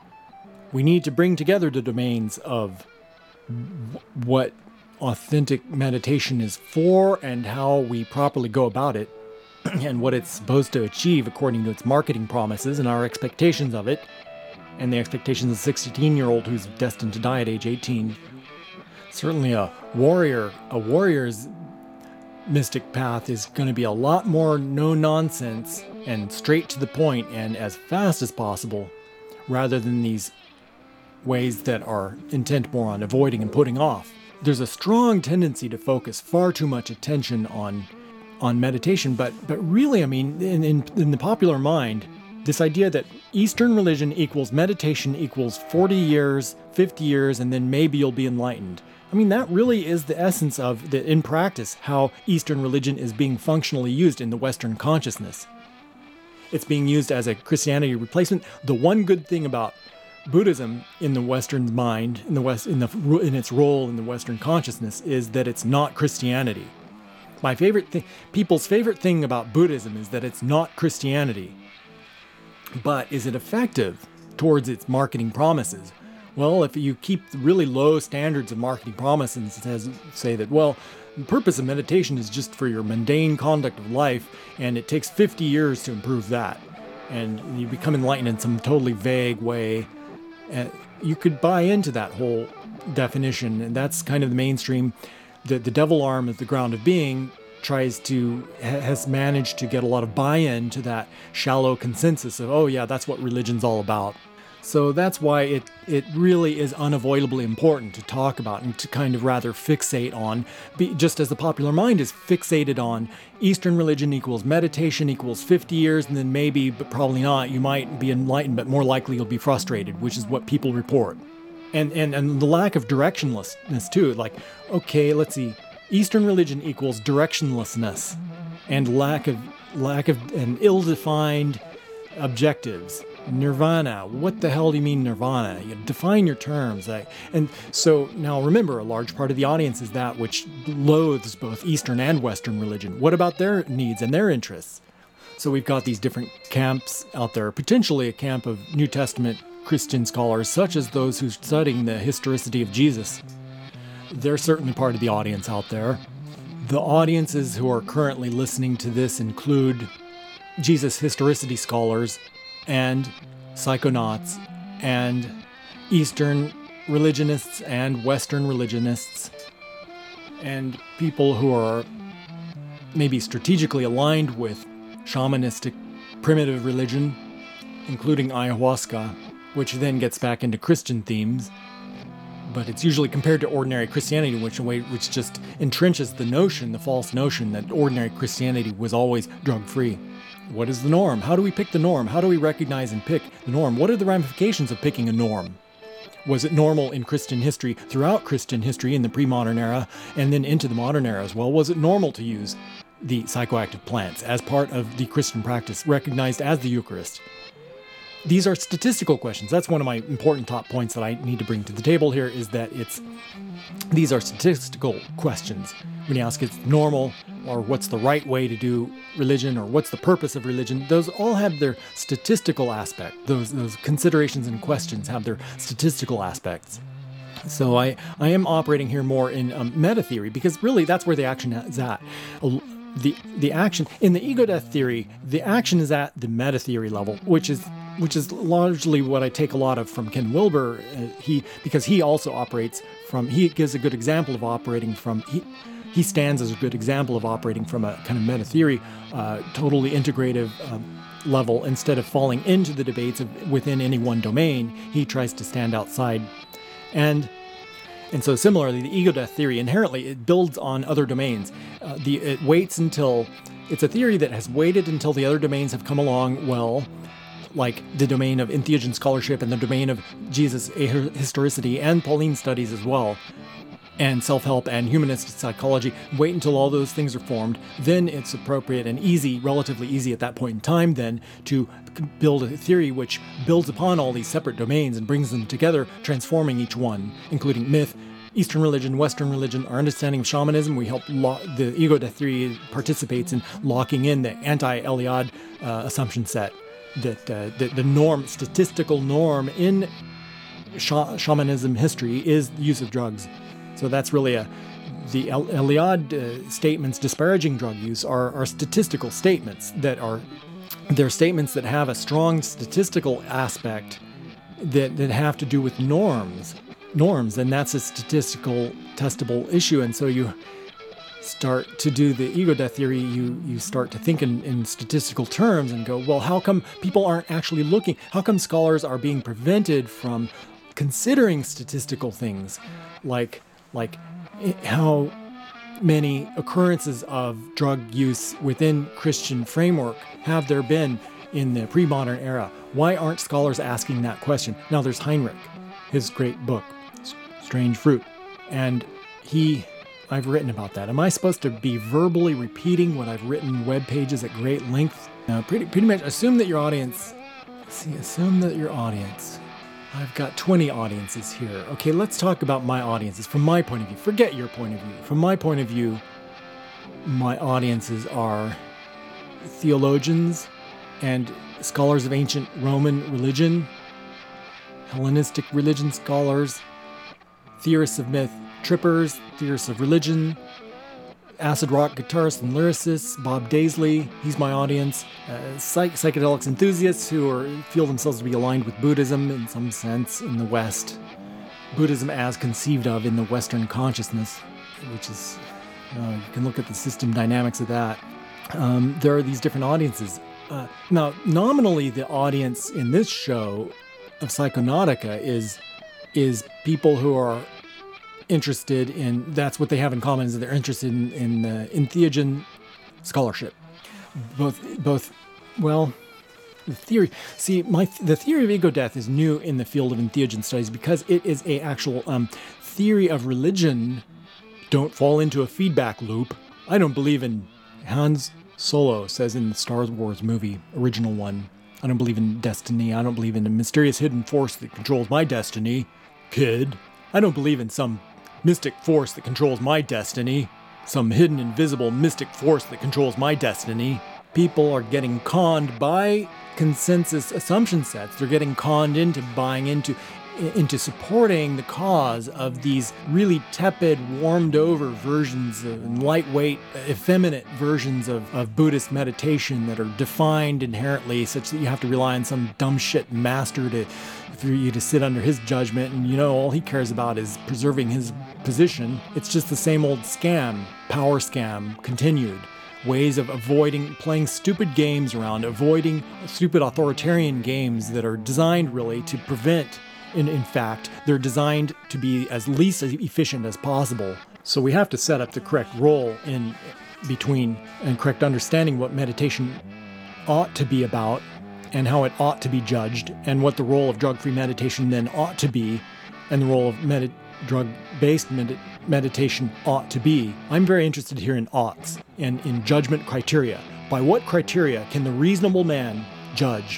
We need to bring together the domains of what authentic meditation is for and how we properly go about it and what it's supposed to achieve according to its marketing promises and our expectations of it and the expectations of a 16-year-old who's destined to die at age 18. Certainly a warrior's mystic path is going to be a lot more no-nonsense and straight to the point and as fast as possible, rather than these ways that are intent more on avoiding and putting off. There's a strong tendency to focus far too much attention on meditation, but really, I mean, in the popular mind, this idea that Eastern religion equals meditation equals 40 years, 50 years, and then maybe you'll be enlightened. I mean, that really is the essence of, in practice, how Eastern religion is being functionally used in the Western consciousness. It's being used as a Christianity replacement. The one good thing about Buddhism in the Western mind, in its role in the Western consciousness, is that it's not Christianity. My favorite thing, people's favorite thing about Buddhism is that it's not Christianity. But is it effective towards its marketing promises? Well, if you keep really low standards of marketing promises and say that, well, the purpose of meditation is just for your mundane conduct of life, and it takes 50 years to improve that, and you become enlightened in some totally vague way, you could buy into that whole definition, and that's kind of the mainstream. The devil arm of the ground of being has managed to get a lot of buy-in to that shallow consensus of, oh yeah, that's what religion's all about. So that's why it really is unavoidably important to talk about and to kind of rather fixate on, just as the popular mind is fixated on Eastern religion equals meditation equals 50 years, and then maybe, but probably not, you might be enlightened, but more likely you'll be frustrated, which is what people report. And the lack of directionlessness too, like, okay, let's see, Eastern religion equals directionlessness and lack of an ill-defined objectives. Nirvana. What the hell do you mean nirvana? You define your terms. And so now remember, a large part of the audience is that which loathes both Eastern and Western religion. What about their needs and their interests? So we've got these different camps out there, potentially a camp of New Testament Christian scholars, such as those who are studying the historicity of Jesus. They're certainly part of the audience out there. The audiences who are currently listening to this include Jesus historicity scholars and psychonauts and Eastern religionists and Western religionists and people who are maybe strategically aligned with shamanistic primitive religion, including ayahuasca, which then gets back into Christian themes. But it's usually compared to ordinary Christianity, which just entrenches the false notion that ordinary Christianity was always drug-free. What is the norm? How do we pick the norm? How do we recognize and pick the norm? What are the ramifications of picking a norm? Was it normal in Christian history, throughout Christian history in the pre-modern era, and then into the modern era as well? Was it normal to use the psychoactive plants as part of the Christian practice, recognized as the Eucharist? These are statistical questions. That's one of my important top points that I need to bring to the table here, is that these are statistical questions. When you ask it's normal, or what's the right way to do religion, or what's the purpose of religion, those all have their statistical aspect. Those considerations and questions have their statistical aspects. So I am operating here more in meta theory, because really that's where the action is at. The action in the ego death theory, the action is at the meta theory level, which is largely what I take a lot of from Ken Wilber. Because he also operates from, he gives a good example of operating from, he stands as a good example of operating from a kind of meta theory, totally integrative level. Instead of falling into the debates within any one domain, he tries to stand outside. And so similarly, the ego death theory, inherently, it builds on other domains. It's a theory that has waited until the other domains have come along well, like the domain of entheogen scholarship and the domain of Jesus historicity and Pauline studies as well, and self-help and humanistic psychology. Wait until all those things are formed. Then it's appropriate and easy, relatively easy at that point in time then, to build a theory which builds upon all these separate domains and brings them together, transforming each one, including myth, Eastern religion, Western religion, our understanding of shamanism. We help the ego death theory participates in locking in the anti-Eliade assumption set. That the norm, statistical norm in shamanism history is the use of drugs. So that's really the Eliade statements disparaging drug use are statistical statements they're statements that have a strong statistical aspect that have to do with norms, and that's a statistical testable issue. And so you start to do the ego death theory, you start to think in statistical terms and go, well, how come people aren't actually looking? How come scholars are being prevented from considering statistical things like how many occurrences of drug use within Christian framework have there been in the pre-modern era? Why aren't scholars asking that question? Now there's Heinrich, his great book, Strange Fruit, and I've written about that. Am I supposed to be verbally repeating what I've written in web pages at great length? Pretty much assume that your audience, I've got 20 audiences here. Okay, let's talk about my audiences from my point of view. Forget your point of view. From my point of view, my audiences are theologians and scholars of ancient Roman religion, Hellenistic religion scholars, theorists of myth, trippers, theorists of religion, acid rock guitarists and lyricists, Bob Daisley, he's my audience, psychedelics enthusiasts who feel themselves to be aligned with Buddhism in some sense in the West, Buddhism as conceived of in the Western consciousness, which is, you can look at the system dynamics of that. There are these different audiences. Now, nominally, the audience in this show of Psychonautica is people who are interested in, that's what they have in common, is that they're interested in entheogen scholarship. The theory. See, the theory of ego death is new in the field of entheogen studies because it is a actual theory of religion. Don't fall into a feedback loop. I don't believe in, Hans Solo says in the Star Wars movie, original one, I don't believe in destiny. I don't believe in a mysterious hidden force that controls my destiny. Kid. I don't believe in some mystic force that controls my destiny. Some hidden, invisible, mystic force that controls my destiny. People are getting conned by consensus assumption sets. They're getting conned into buying into supporting the cause of these really tepid, warmed-over versions of lightweight, effeminate versions of Buddhist meditation that are defined inherently such that you have to rely on some dumb shit master for you to sit under his judgment, and all he cares about is preserving his position. It's just the same old scam, power scam, continued. Ways of playing stupid games around, avoiding stupid authoritarian games that are designed really to prevent. In fact, they're designed to be as least as efficient as possible. So we have to set up the correct role in between and correct understanding what meditation ought to be about and how it ought to be judged, and what the role of drug-free meditation then ought to be, and the role of drug-based meditation ought to be. I'm very interested here in oughts and in judgment criteria. By what criteria can the reasonable man judge?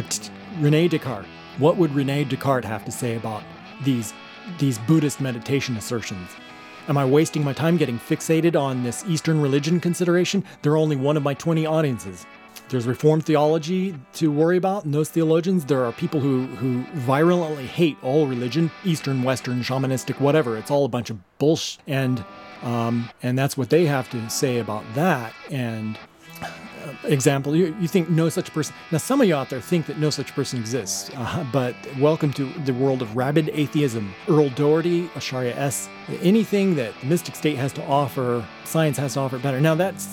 René Descartes. What would René Descartes have to say about these Buddhist meditation assertions? Am I wasting my time getting fixated on this Eastern religion consideration? They're only one of my 20 audiences. There's Reformed theology to worry about, and those theologians. There are people who virulently hate all religion, Eastern, Western, shamanistic, whatever. It's all a bunch of bullshit, and that's what they have to say about that. And example, you think no such person. Now, some of you out there think that no such person exists, but welcome to the world of rabid atheism. Earl Doherty, Acharya S. Anything that the mystic state has to offer, science has to offer better. Now,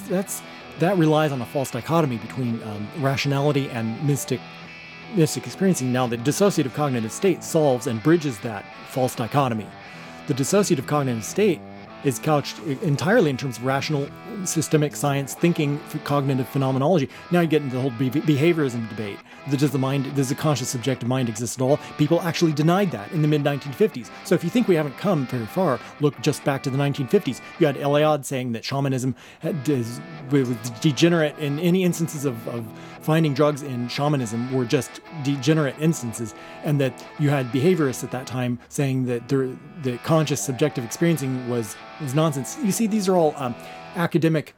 that relies on a false dichotomy between rationality and mystic experiencing. Now, the dissociative cognitive state solves and bridges that false dichotomy. The dissociative cognitive state is couched entirely in terms of rational, systemic science thinking for cognitive phenomenology. Now you get into the whole behaviorism debate. Does the conscious subjective mind exist at all? People actually denied that in the mid-1950s. So if you think we haven't come very far, look just back to the 1950s. You had Eliade saying that shamanism was degenerate, in any instances of finding drugs in shamanism were just degenerate instances, and that you had behaviorists at that time saying that the conscious subjective experiencing was nonsense. You see, these are all academic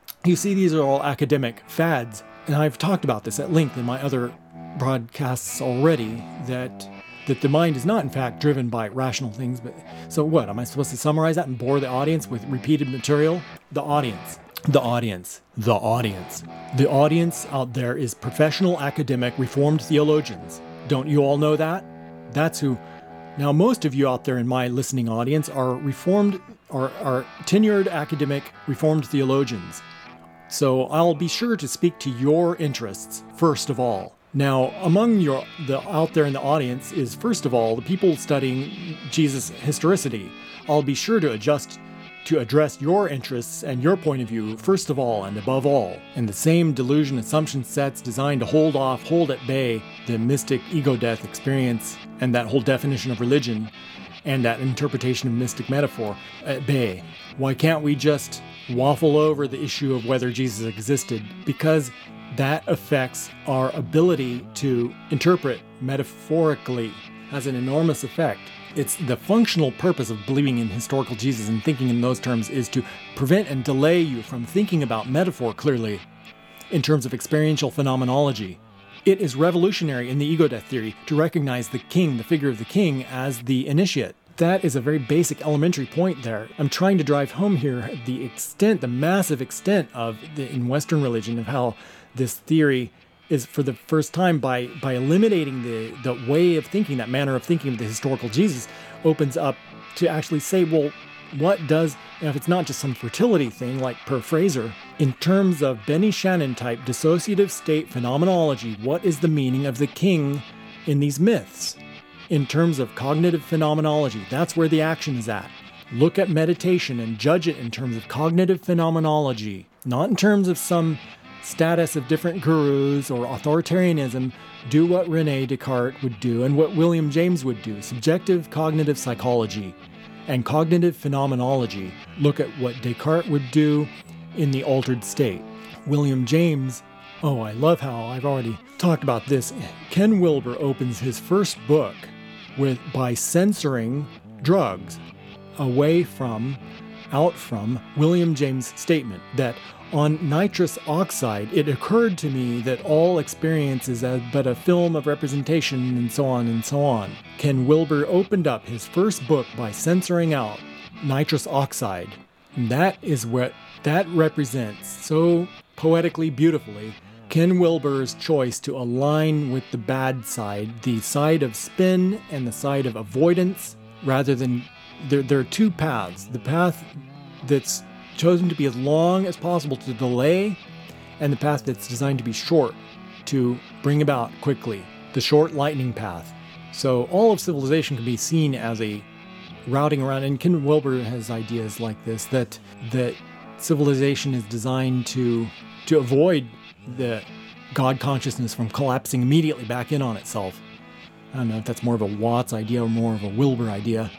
fads, and I've talked about this at length in my other broadcasts already, that the mind is not in fact driven by rational things. But so what, am I supposed to summarize that and bore the audience with repeated material? The audience out there is professional, academic, Reformed theologians. Don't you all know that? That's who. Now, most of you out there in my listening audience are Reformed, are tenured academic Reformed theologians. So I'll be sure to speak to your interests first of all. Now, among out there in the audience is, first of all, the people studying Jesus' historicity. I'll be sure to address your interests and your point of view first of all and above all. And the same delusion assumption sets designed to hold at bay the mystic ego death experience and that whole definition of religion and that interpretation of mystic metaphor at bay. Why can't we just waffle over the issue of whether Jesus existed? Because that affects our ability to interpret metaphorically, has an enormous effect. It's the functional purpose of believing in historical Jesus and thinking in those terms is to prevent and delay you from thinking about metaphor clearly in terms of experiential phenomenology. It is revolutionary in the ego death theory to recognize the king, the figure of the king, as the initiate. That is a very basic elementary point there. I'm trying to drive home here the massive extent in Western religion of how this theory is, for the first time, by eliminating the way of thinking, that manner of thinking of the historical Jesus, opens up to actually say, well, what does, if it's not just some fertility thing like Per Fraser, in terms of Benny Shannon type dissociative state phenomenology, what is the meaning of the king in these myths? In terms of cognitive phenomenology, that's where the action is at. Look at meditation and judge it in terms of cognitive phenomenology, not in terms of some status of different gurus or authoritarianism. Do what René Descartes would do and what William James would do, subjective cognitive psychology and cognitive phenomenology. Look at what Descartes would do in the altered state. William James Oh, I love how I've already talked about this. Ken Wilber opens his first book by censoring drugs out from William James' statement that on nitrous oxide, it occurred to me that all experience is but a film of representation, and so on and so on. Ken Wilber opened up his first book by censoring out nitrous oxide. And that is what that represents so poetically beautifully Ken Wilber's choice to align with the bad side, the side of spin and the side of avoidance, rather than there are two paths. The path that's chosen to be as long as possible to delay, and the path that's designed to be short to bring about quickly, the short lightning path. So all of civilization can be seen as a routing around, and Ken Wilber has ideas like this, that civilization is designed to avoid the God consciousness from collapsing immediately back in on itself. I don't know if that's more of a Watts idea or more of a Wilber idea.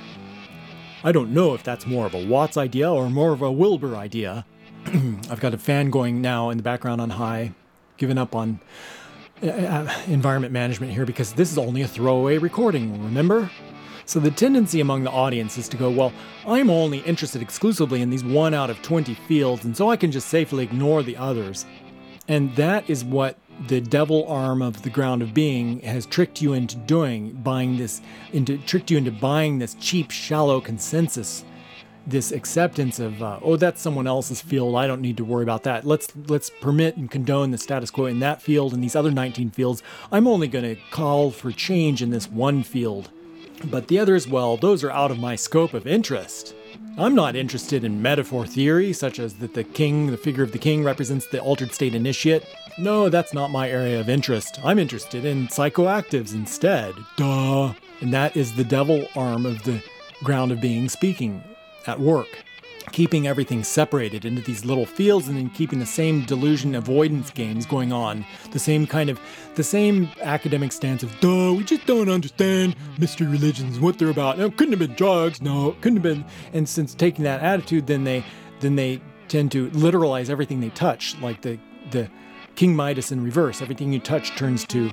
I don't know if that's more of a Watts idea or more of a Wilber idea. I've got a fan going now in the background on high, giving up on environment management here because this is only a throwaway recording, remember? So the tendency among the audience is to go, well, I'm only interested exclusively in these 1 out of 20 fields, and so I can just safely ignore the others. And that is what the devil arm of the ground of being has tricked you into doing, tricked you into buying this cheap, shallow consensus, this acceptance of, that's someone else's field, I don't need to worry about that. Let's permit and condone the status quo in that field and these other 19 fields. I'm only going to call for change in this one field. But the others, well, those are out of my scope of interest. I'm not interested in metaphor theory, such as that the figure of the king represents the altered state initiate. No, that's not my area of interest. I'm interested in psychoactives instead. Duh. And that is the devil arm of the ground of being speaking at work. Keeping everything separated into these little fields and then keeping the same delusion avoidance games going on. The same academic stance of, duh, we just don't understand mystery religions, what they're about. No, it couldn't have been drugs. No, it couldn't have been. And since taking that attitude, then they tend to literalize everything they touch, like the King Midas in reverse. Everything you touch turns to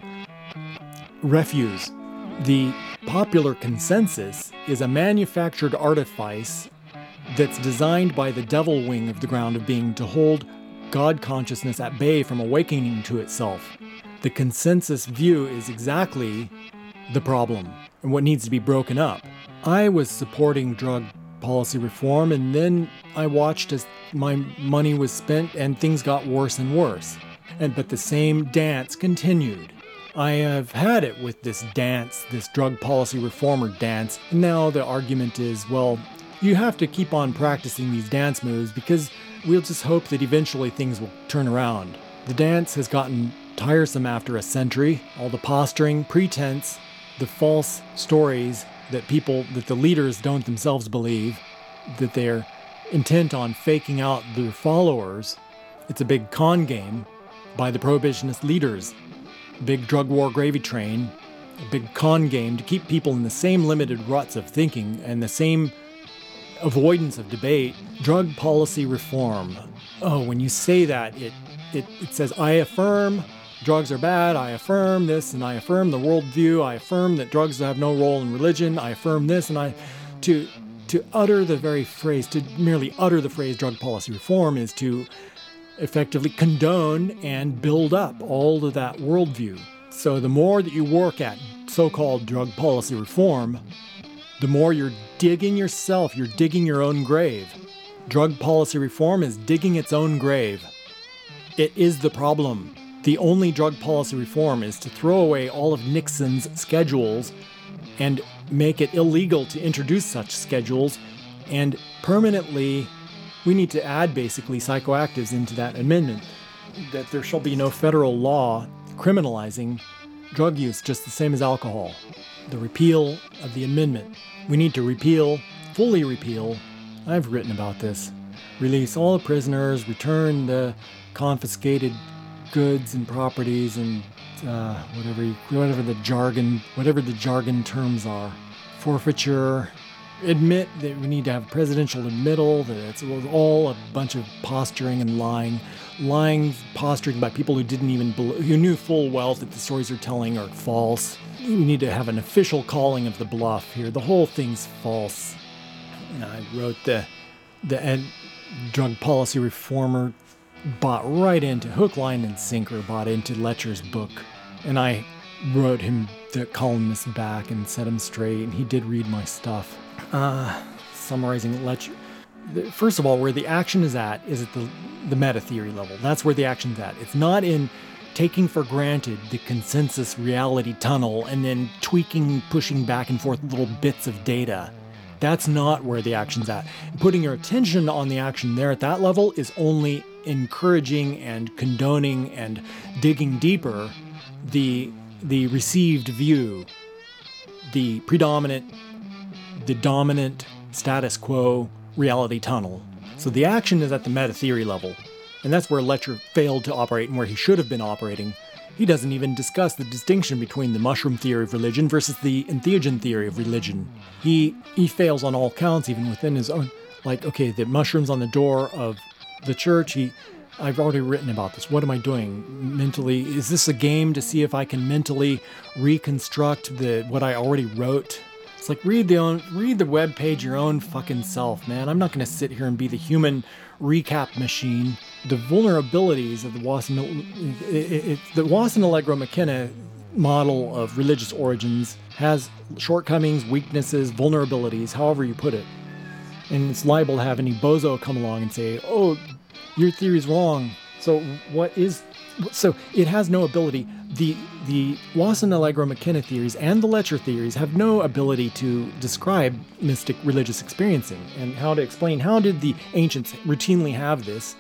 refuse. The popular consensus is a manufactured artifice that's designed by the devil wing of the ground of being to hold God consciousness at bay from awakening to itself. The consensus view is exactly the problem and what needs to be broken up. I was supporting drug policy reform, and then I watched as my money was spent and things got worse and worse. But the same dance continued. I have had it with this dance, this drug policy reformer dance, and now the argument is, well, you have to keep on practicing these dance moves because we'll just hope that eventually things will turn around. The dance has gotten tiresome after a century. All the posturing, pretense, the false stories that the leaders don't themselves believe, that they're intent on faking out their followers. It's a big con game by the prohibitionist leaders. Big drug war gravy train, a big con game to keep people in the same limited ruts of thinking and the same avoidance of debate. Drug policy reform. Oh, when you say that, it says, I affirm drugs are bad, I affirm this, and I affirm the worldview, I affirm that drugs have no role in religion, I affirm this, and to utter the very phrase, to merely utter the phrase drug policy reform is to effectively condone and build up all of that worldview. So the more that you work at so-called drug policy reform, the more you're digging yourself, you're digging your own grave. Drug policy reform is digging its own grave. It is the problem. The only drug policy reform is to throw away all of Nixon's schedules and make it illegal to introduce such schedules, and permanently we need to add basically psychoactives into that amendment, that there shall be no federal law criminalizing drug use, just the same as alcohol. The repeal of the amendment. We need to fully repeal, I've written about this, release all the prisoners, return the confiscated goods and properties and whatever the jargon terms are. Forfeiture, admit that we need to have presidential admittal, that it's all a bunch of posturing and posturing by people who didn't even who knew full well that the stories they're telling are false. We need to have an official calling of the bluff here. The whole thing's false. And I wrote the drug policy reformer bought right into hook, line, and sinker, bought into Letcher's book. And I wrote him, the columnist, back and set him straight, and he did read my stuff. Summarizing Letcher. First of all, where the action is at the meta-theory level. That's where the action's at. It's not in taking for granted the consensus reality tunnel and then tweaking, pushing back and forth little bits of data. That's not where the action's at. Putting your attention on the action there at that level is only encouraging and condoning and digging deeper the received view, the dominant status quo reality tunnel. So the action is at the meta-theory level, and that's where Letcher failed to operate and where he should have been operating. He doesn't even discuss the distinction between the mushroom theory of religion versus the entheogen theory of religion. He fails on all counts, even within his own. Like, okay, the mushrooms on the door of the church, I've already written about this. What am I doing mentally? Is this a game to see if I can mentally reconstruct what I already wrote? It's like, read the web page your own fucking self, man. I'm not going to sit here and be the human recap machine. The vulnerabilities of the Wasson Allegro McKenna model of religious origins has shortcomings, weaknesses, vulnerabilities, however you put it. And it's liable to have any bozo come along and say, oh, your theory's wrong. So it has no ability. The Wasson Allegro McKenna theories and the Letcher theories have no ability to describe mystic religious experiencing and how to explain how did the ancients routinely have this,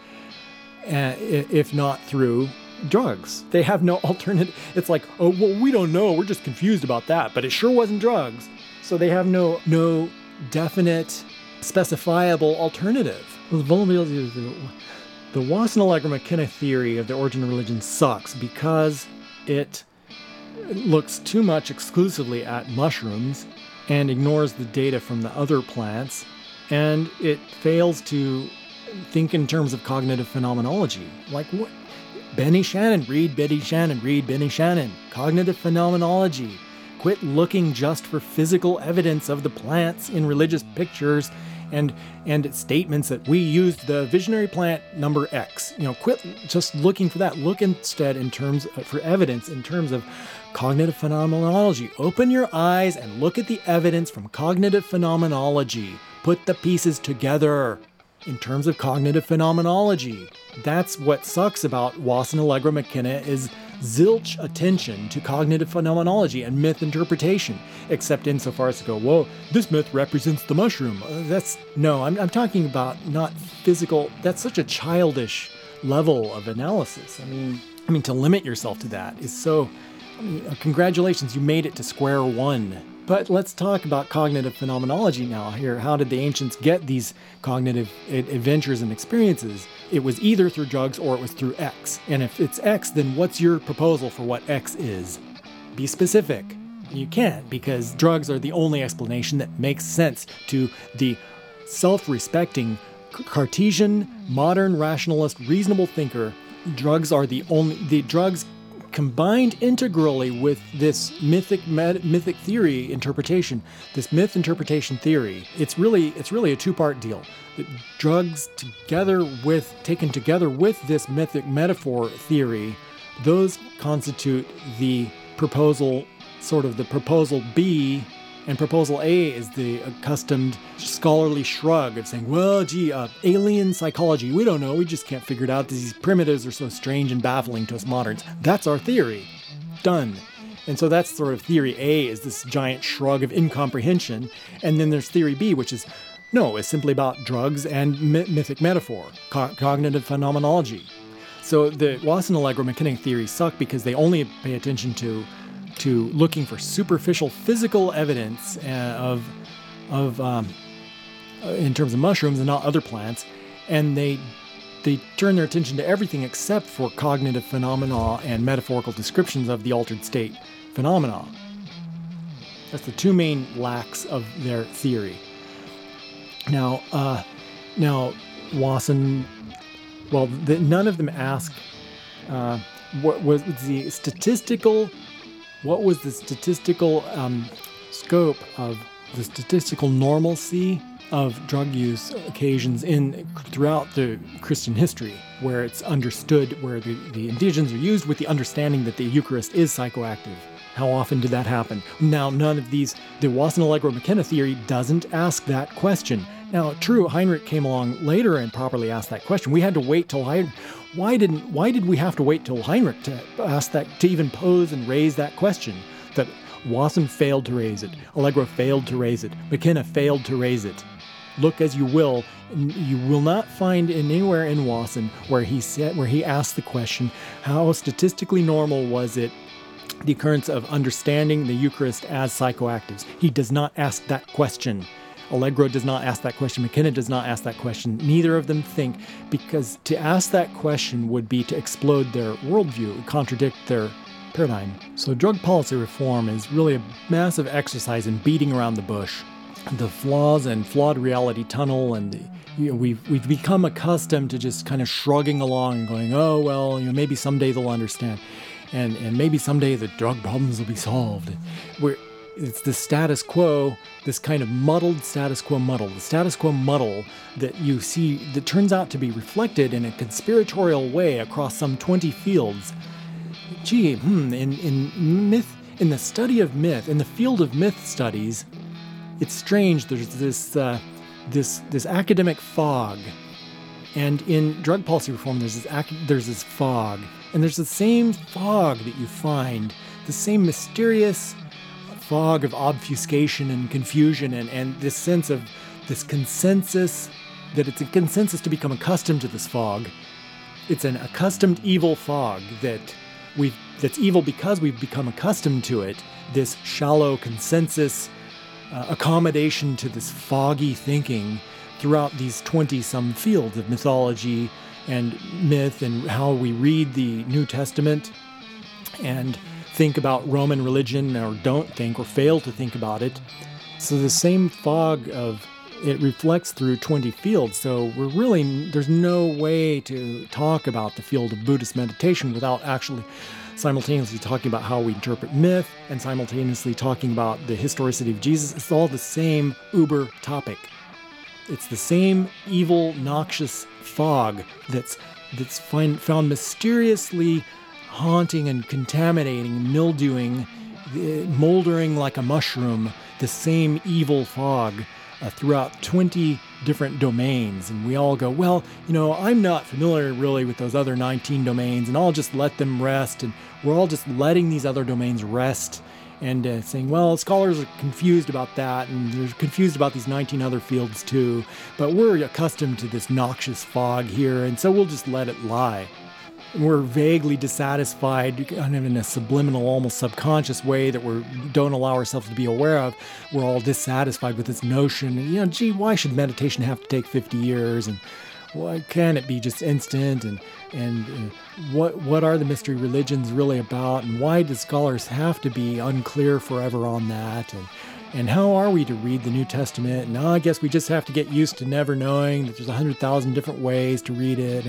if not through drugs. They have no alternative. It's like, oh, well, we don't know. We're just confused about that, but it sure wasn't drugs. So they have no definite, specifiable alternative. The vulnerability of the Wasson Allegro McKenna theory of the origin of religion sucks because it looks too much exclusively at mushrooms and ignores the data from the other plants, and it fails to think in terms of cognitive phenomenology. Like what? Benny Shannon, read Benny Shannon. Cognitive phenomenology. Quit looking just for physical evidence of the plants in religious pictures and statements that we used the visionary plant number X. Quit just looking for that. Look instead for evidence in terms of cognitive phenomenology. Open your eyes and look at the evidence from cognitive phenomenology. Put the pieces together in terms of cognitive phenomenology. That's what sucks about Wasson Allegro McKenna is zilch attention to cognitive phenomenology and myth interpretation, except insofar as to go, whoa, this myth represents the mushroom. I'm talking about not physical. That's such a childish level of analysis. I mean, to limit yourself to that is so. Congratulations, you made it to square one. But let's talk about cognitive phenomenology now here. How did the ancients get these cognitive adventures and experiences? It was either through drugs or it was through X. And if it's X, then what's your proposal for what X is? Be specific. You can't, because drugs are the only explanation that makes sense to the self-respecting Cartesian, modern, rationalist, reasonable thinker. Drugs combined integrally with this mythic theory interpretation, this myth interpretation theory, it's really a two-part deal. The drugs taken together with this mythic metaphor theory, those constitute the proposal, sort of the proposal B, and proposal A is the accustomed scholarly shrug of saying, well, gee, alien psychology, we don't know, we just can't figure it out. These primitives are so strange and baffling to us moderns. That's our theory. Done. And so that's sort of theory A, is this giant shrug of incomprehension. And then there's theory B, which is, no, it's simply about drugs and mythic metaphor, cognitive phenomenology. So the Wasson Allegro McKenna theories suck because they only pay attention to looking for superficial physical evidence in terms of mushrooms and not other plants, and they turn their attention to everything except for cognitive phenomena and metaphorical descriptions of the altered state phenomena. That's the two main lacks of their theory. Now, now, Wasson, well, none of them ask what was the statistical scope of the statistical normalcy of drug use occasions throughout the Christian history, where it's understood, where the entheogens are used with the understanding that the Eucharist is psychoactive. How often did that happen? Now, none of these, the Wasson-Allegro-McKenna theory doesn't ask that question. Now, true, Heinrich came along later and properly asked that question. We had to wait till why did we have to wait till Heinrich to ask that, to even pose and raise that question? That Wasson failed to raise it, Allegro failed to raise it, McKenna failed to raise it. Look as you will not find anywhere in Wasson where he asked the question, how statistically normal was it, the occurrence of understanding the Eucharist as psychoactives? He does not ask that question. Allegro does not ask that question. McKenna does not ask that question. Neither of them think, because to ask that question would be to explode their worldview, contradict their paradigm. So drug policy reform is really a massive exercise in beating around the bush. The flaws and flawed reality tunnel, and we've become accustomed to just kind of shrugging along and going, oh, well, maybe someday they'll understand. And maybe someday the drug problems will be solved. It's the status quo, this kind of muddled status quo muddle. The status quo muddle that you see that turns out to be reflected in a conspiratorial way across some 20 fields. In myth, in the study of myth, in the field of myth studies, it's strange. There's this academic fog, and in drug policy reform, there's this fog, and there's the same fog that you find, the same mysterious fog of obfuscation and confusion, and this sense of this consensus, that it's a consensus to become accustomed to this fog. It's an accustomed evil fog that's evil because we've become accustomed to it. This shallow consensus accommodation to this foggy thinking throughout these 20-some fields of mythology and myth, and how we read the New Testament and think about Roman religion, or don't think, or fail to think about it. So the same fog it reflects through 20 fields. So there's no way to talk about the field of Buddhist meditation without actually simultaneously talking about how we interpret myth and simultaneously talking about the historicity of Jesus. It's all the same uber topic. It's the same evil, noxious fog that's found mysteriously haunting and contaminating, mildewing, moldering like a mushroom, the same evil fog throughout 20 different domains. And we all go, well, I'm not familiar really with those other 19 domains, and I'll just let them rest. And we're all just letting these other domains rest and saying, well, scholars are confused about that, and they're confused about these 19 other fields too, but we're accustomed to this noxious fog here, and so we'll just let it lie. We're vaguely dissatisfied, kind of in a subliminal, almost subconscious way that we don't allow ourselves to be aware of. We're all dissatisfied with this notion. And, why should meditation have to take 50 years? And why can't it be just instant? And what are the mystery religions really about? And why do scholars have to be unclear forever on that? And how are we to read the New Testament? And I guess we just have to get used to never knowing that there's 100,000 different ways to read it.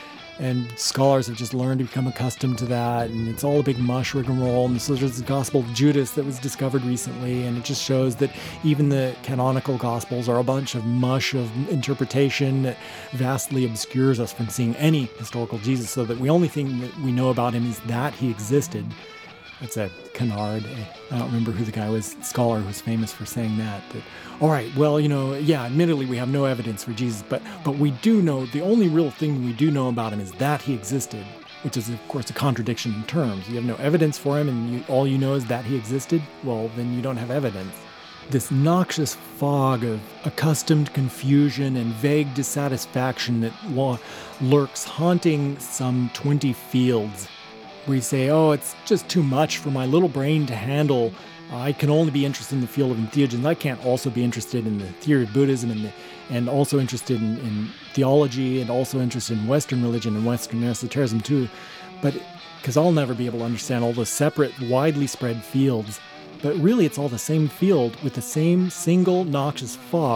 And scholars have just learned to become accustomed to that, and it's all a big mush, rigmarole. And so there's the Gospel of Judas that was discovered recently, and it just shows that even the canonical Gospels are a bunch of mush of interpretation that vastly obscures us from seeing any historical Jesus, so that the only thing that we know about him is that he existed. That's a canard. I don't remember who the guy was, scholar who was famous for saying that. But, all right, well, admittedly we have no evidence for Jesus, but we do know, the only real thing we do know about him is that he existed, which is, of course, a contradiction in terms. You have no evidence for him, and all you know is that he existed? Well, then you don't have evidence. This noxious fog of accustomed confusion and vague dissatisfaction that lurks, haunting some 20 fields. We say, oh, it's just too much for my little brain to handle. I can only be interested in the field of entheogens. I can't also be interested in the theory of Buddhism and also interested in theology, and also interested in Western religion and Western esotericism too. But because I'll never be able to understand all those separate, widely spread fields. But really, it's all the same field with the same single noxious fog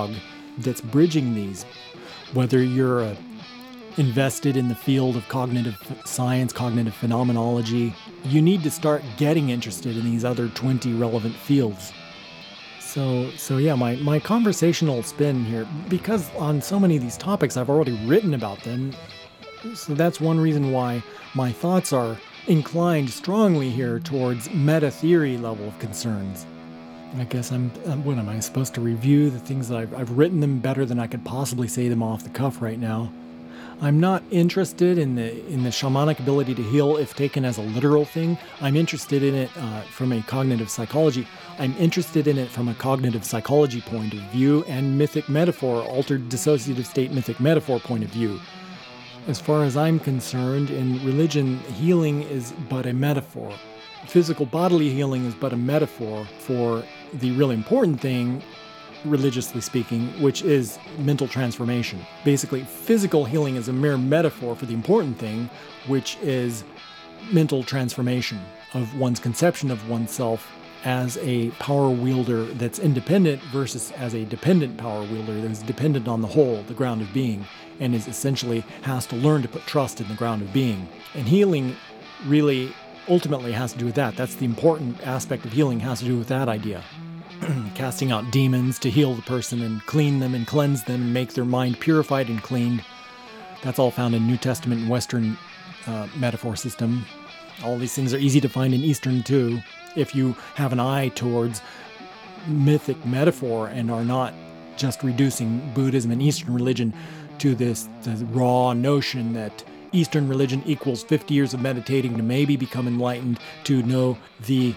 that's bridging these. Whether you're invested in the field of cognitive science, cognitive phenomenology, you need to start getting interested in these other 20 relevant fields. So yeah, my conversational spin here, because on so many of these topics I've already written about them, so that's one reason why my thoughts are inclined strongly here towards meta-theory level of concerns. I guess what am I supposed to review the things that I've written them better than I could possibly say them off the cuff right now. I'm not interested in the shamanic ability to heal if taken as a literal thing. I'm interested in it from a cognitive psychology. I'm interested in it from a cognitive psychology point of view and mythic metaphor, altered dissociative state mythic metaphor point of view. As far as I'm concerned, in religion, healing is but a metaphor. Physical bodily healing is but a metaphor for the really important thing, religiously speaking, which is mental transformation. Basically, physical healing is a mere metaphor for the important thing, which is mental transformation of one's conception of oneself as a power wielder that's independent versus as a dependent power wielder that is dependent on the whole, the ground of being, and is essentially has to learn to put trust in the ground of being. And healing really ultimately has to do with that. That's the important aspect of healing, has to do with that idea. Casting out demons to heal the person and clean them and cleanse them and make their mind purified and cleaned. That's all found in New Testament and Western metaphor system. All these things are easy to find in Eastern too, if you have an eye towards mythic metaphor and are not just reducing Buddhism and Eastern religion to the raw notion that Eastern religion equals 50 years of meditating to maybe become enlightened, to know the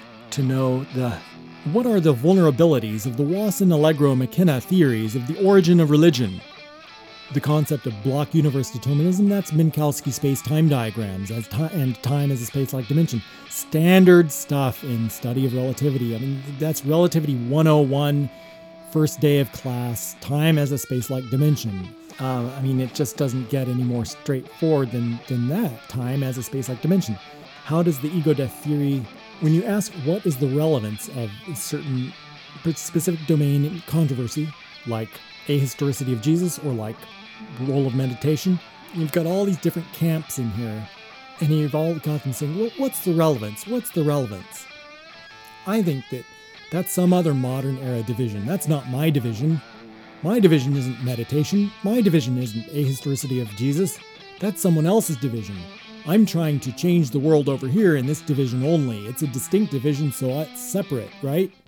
what are the vulnerabilities of the Wasson Allegro McKenna theories of the origin of religion? The concept of block universe determinism, that's Minkowski space-time diagrams, and time as a space-like dimension. Standard stuff in study of relativity. I mean, that's Relativity 101, first day of class, time as a space-like dimension. It just doesn't get any more straightforward than that, time as a space-like dimension. How does the ego-death theory, when you ask what is the relevance of a certain specific domain controversy, like ahistoricity of Jesus or like role of meditation, you've got all these different camps in here, and you've all got them saying, well, what's the relevance? What's the relevance? I think that's some other modern era division. That's not my division. My division isn't meditation. My division isn't ahistoricity of Jesus. That's someone else's division. I'm trying to change the world over here in this division only. It's a distinct division, so it's separate, right?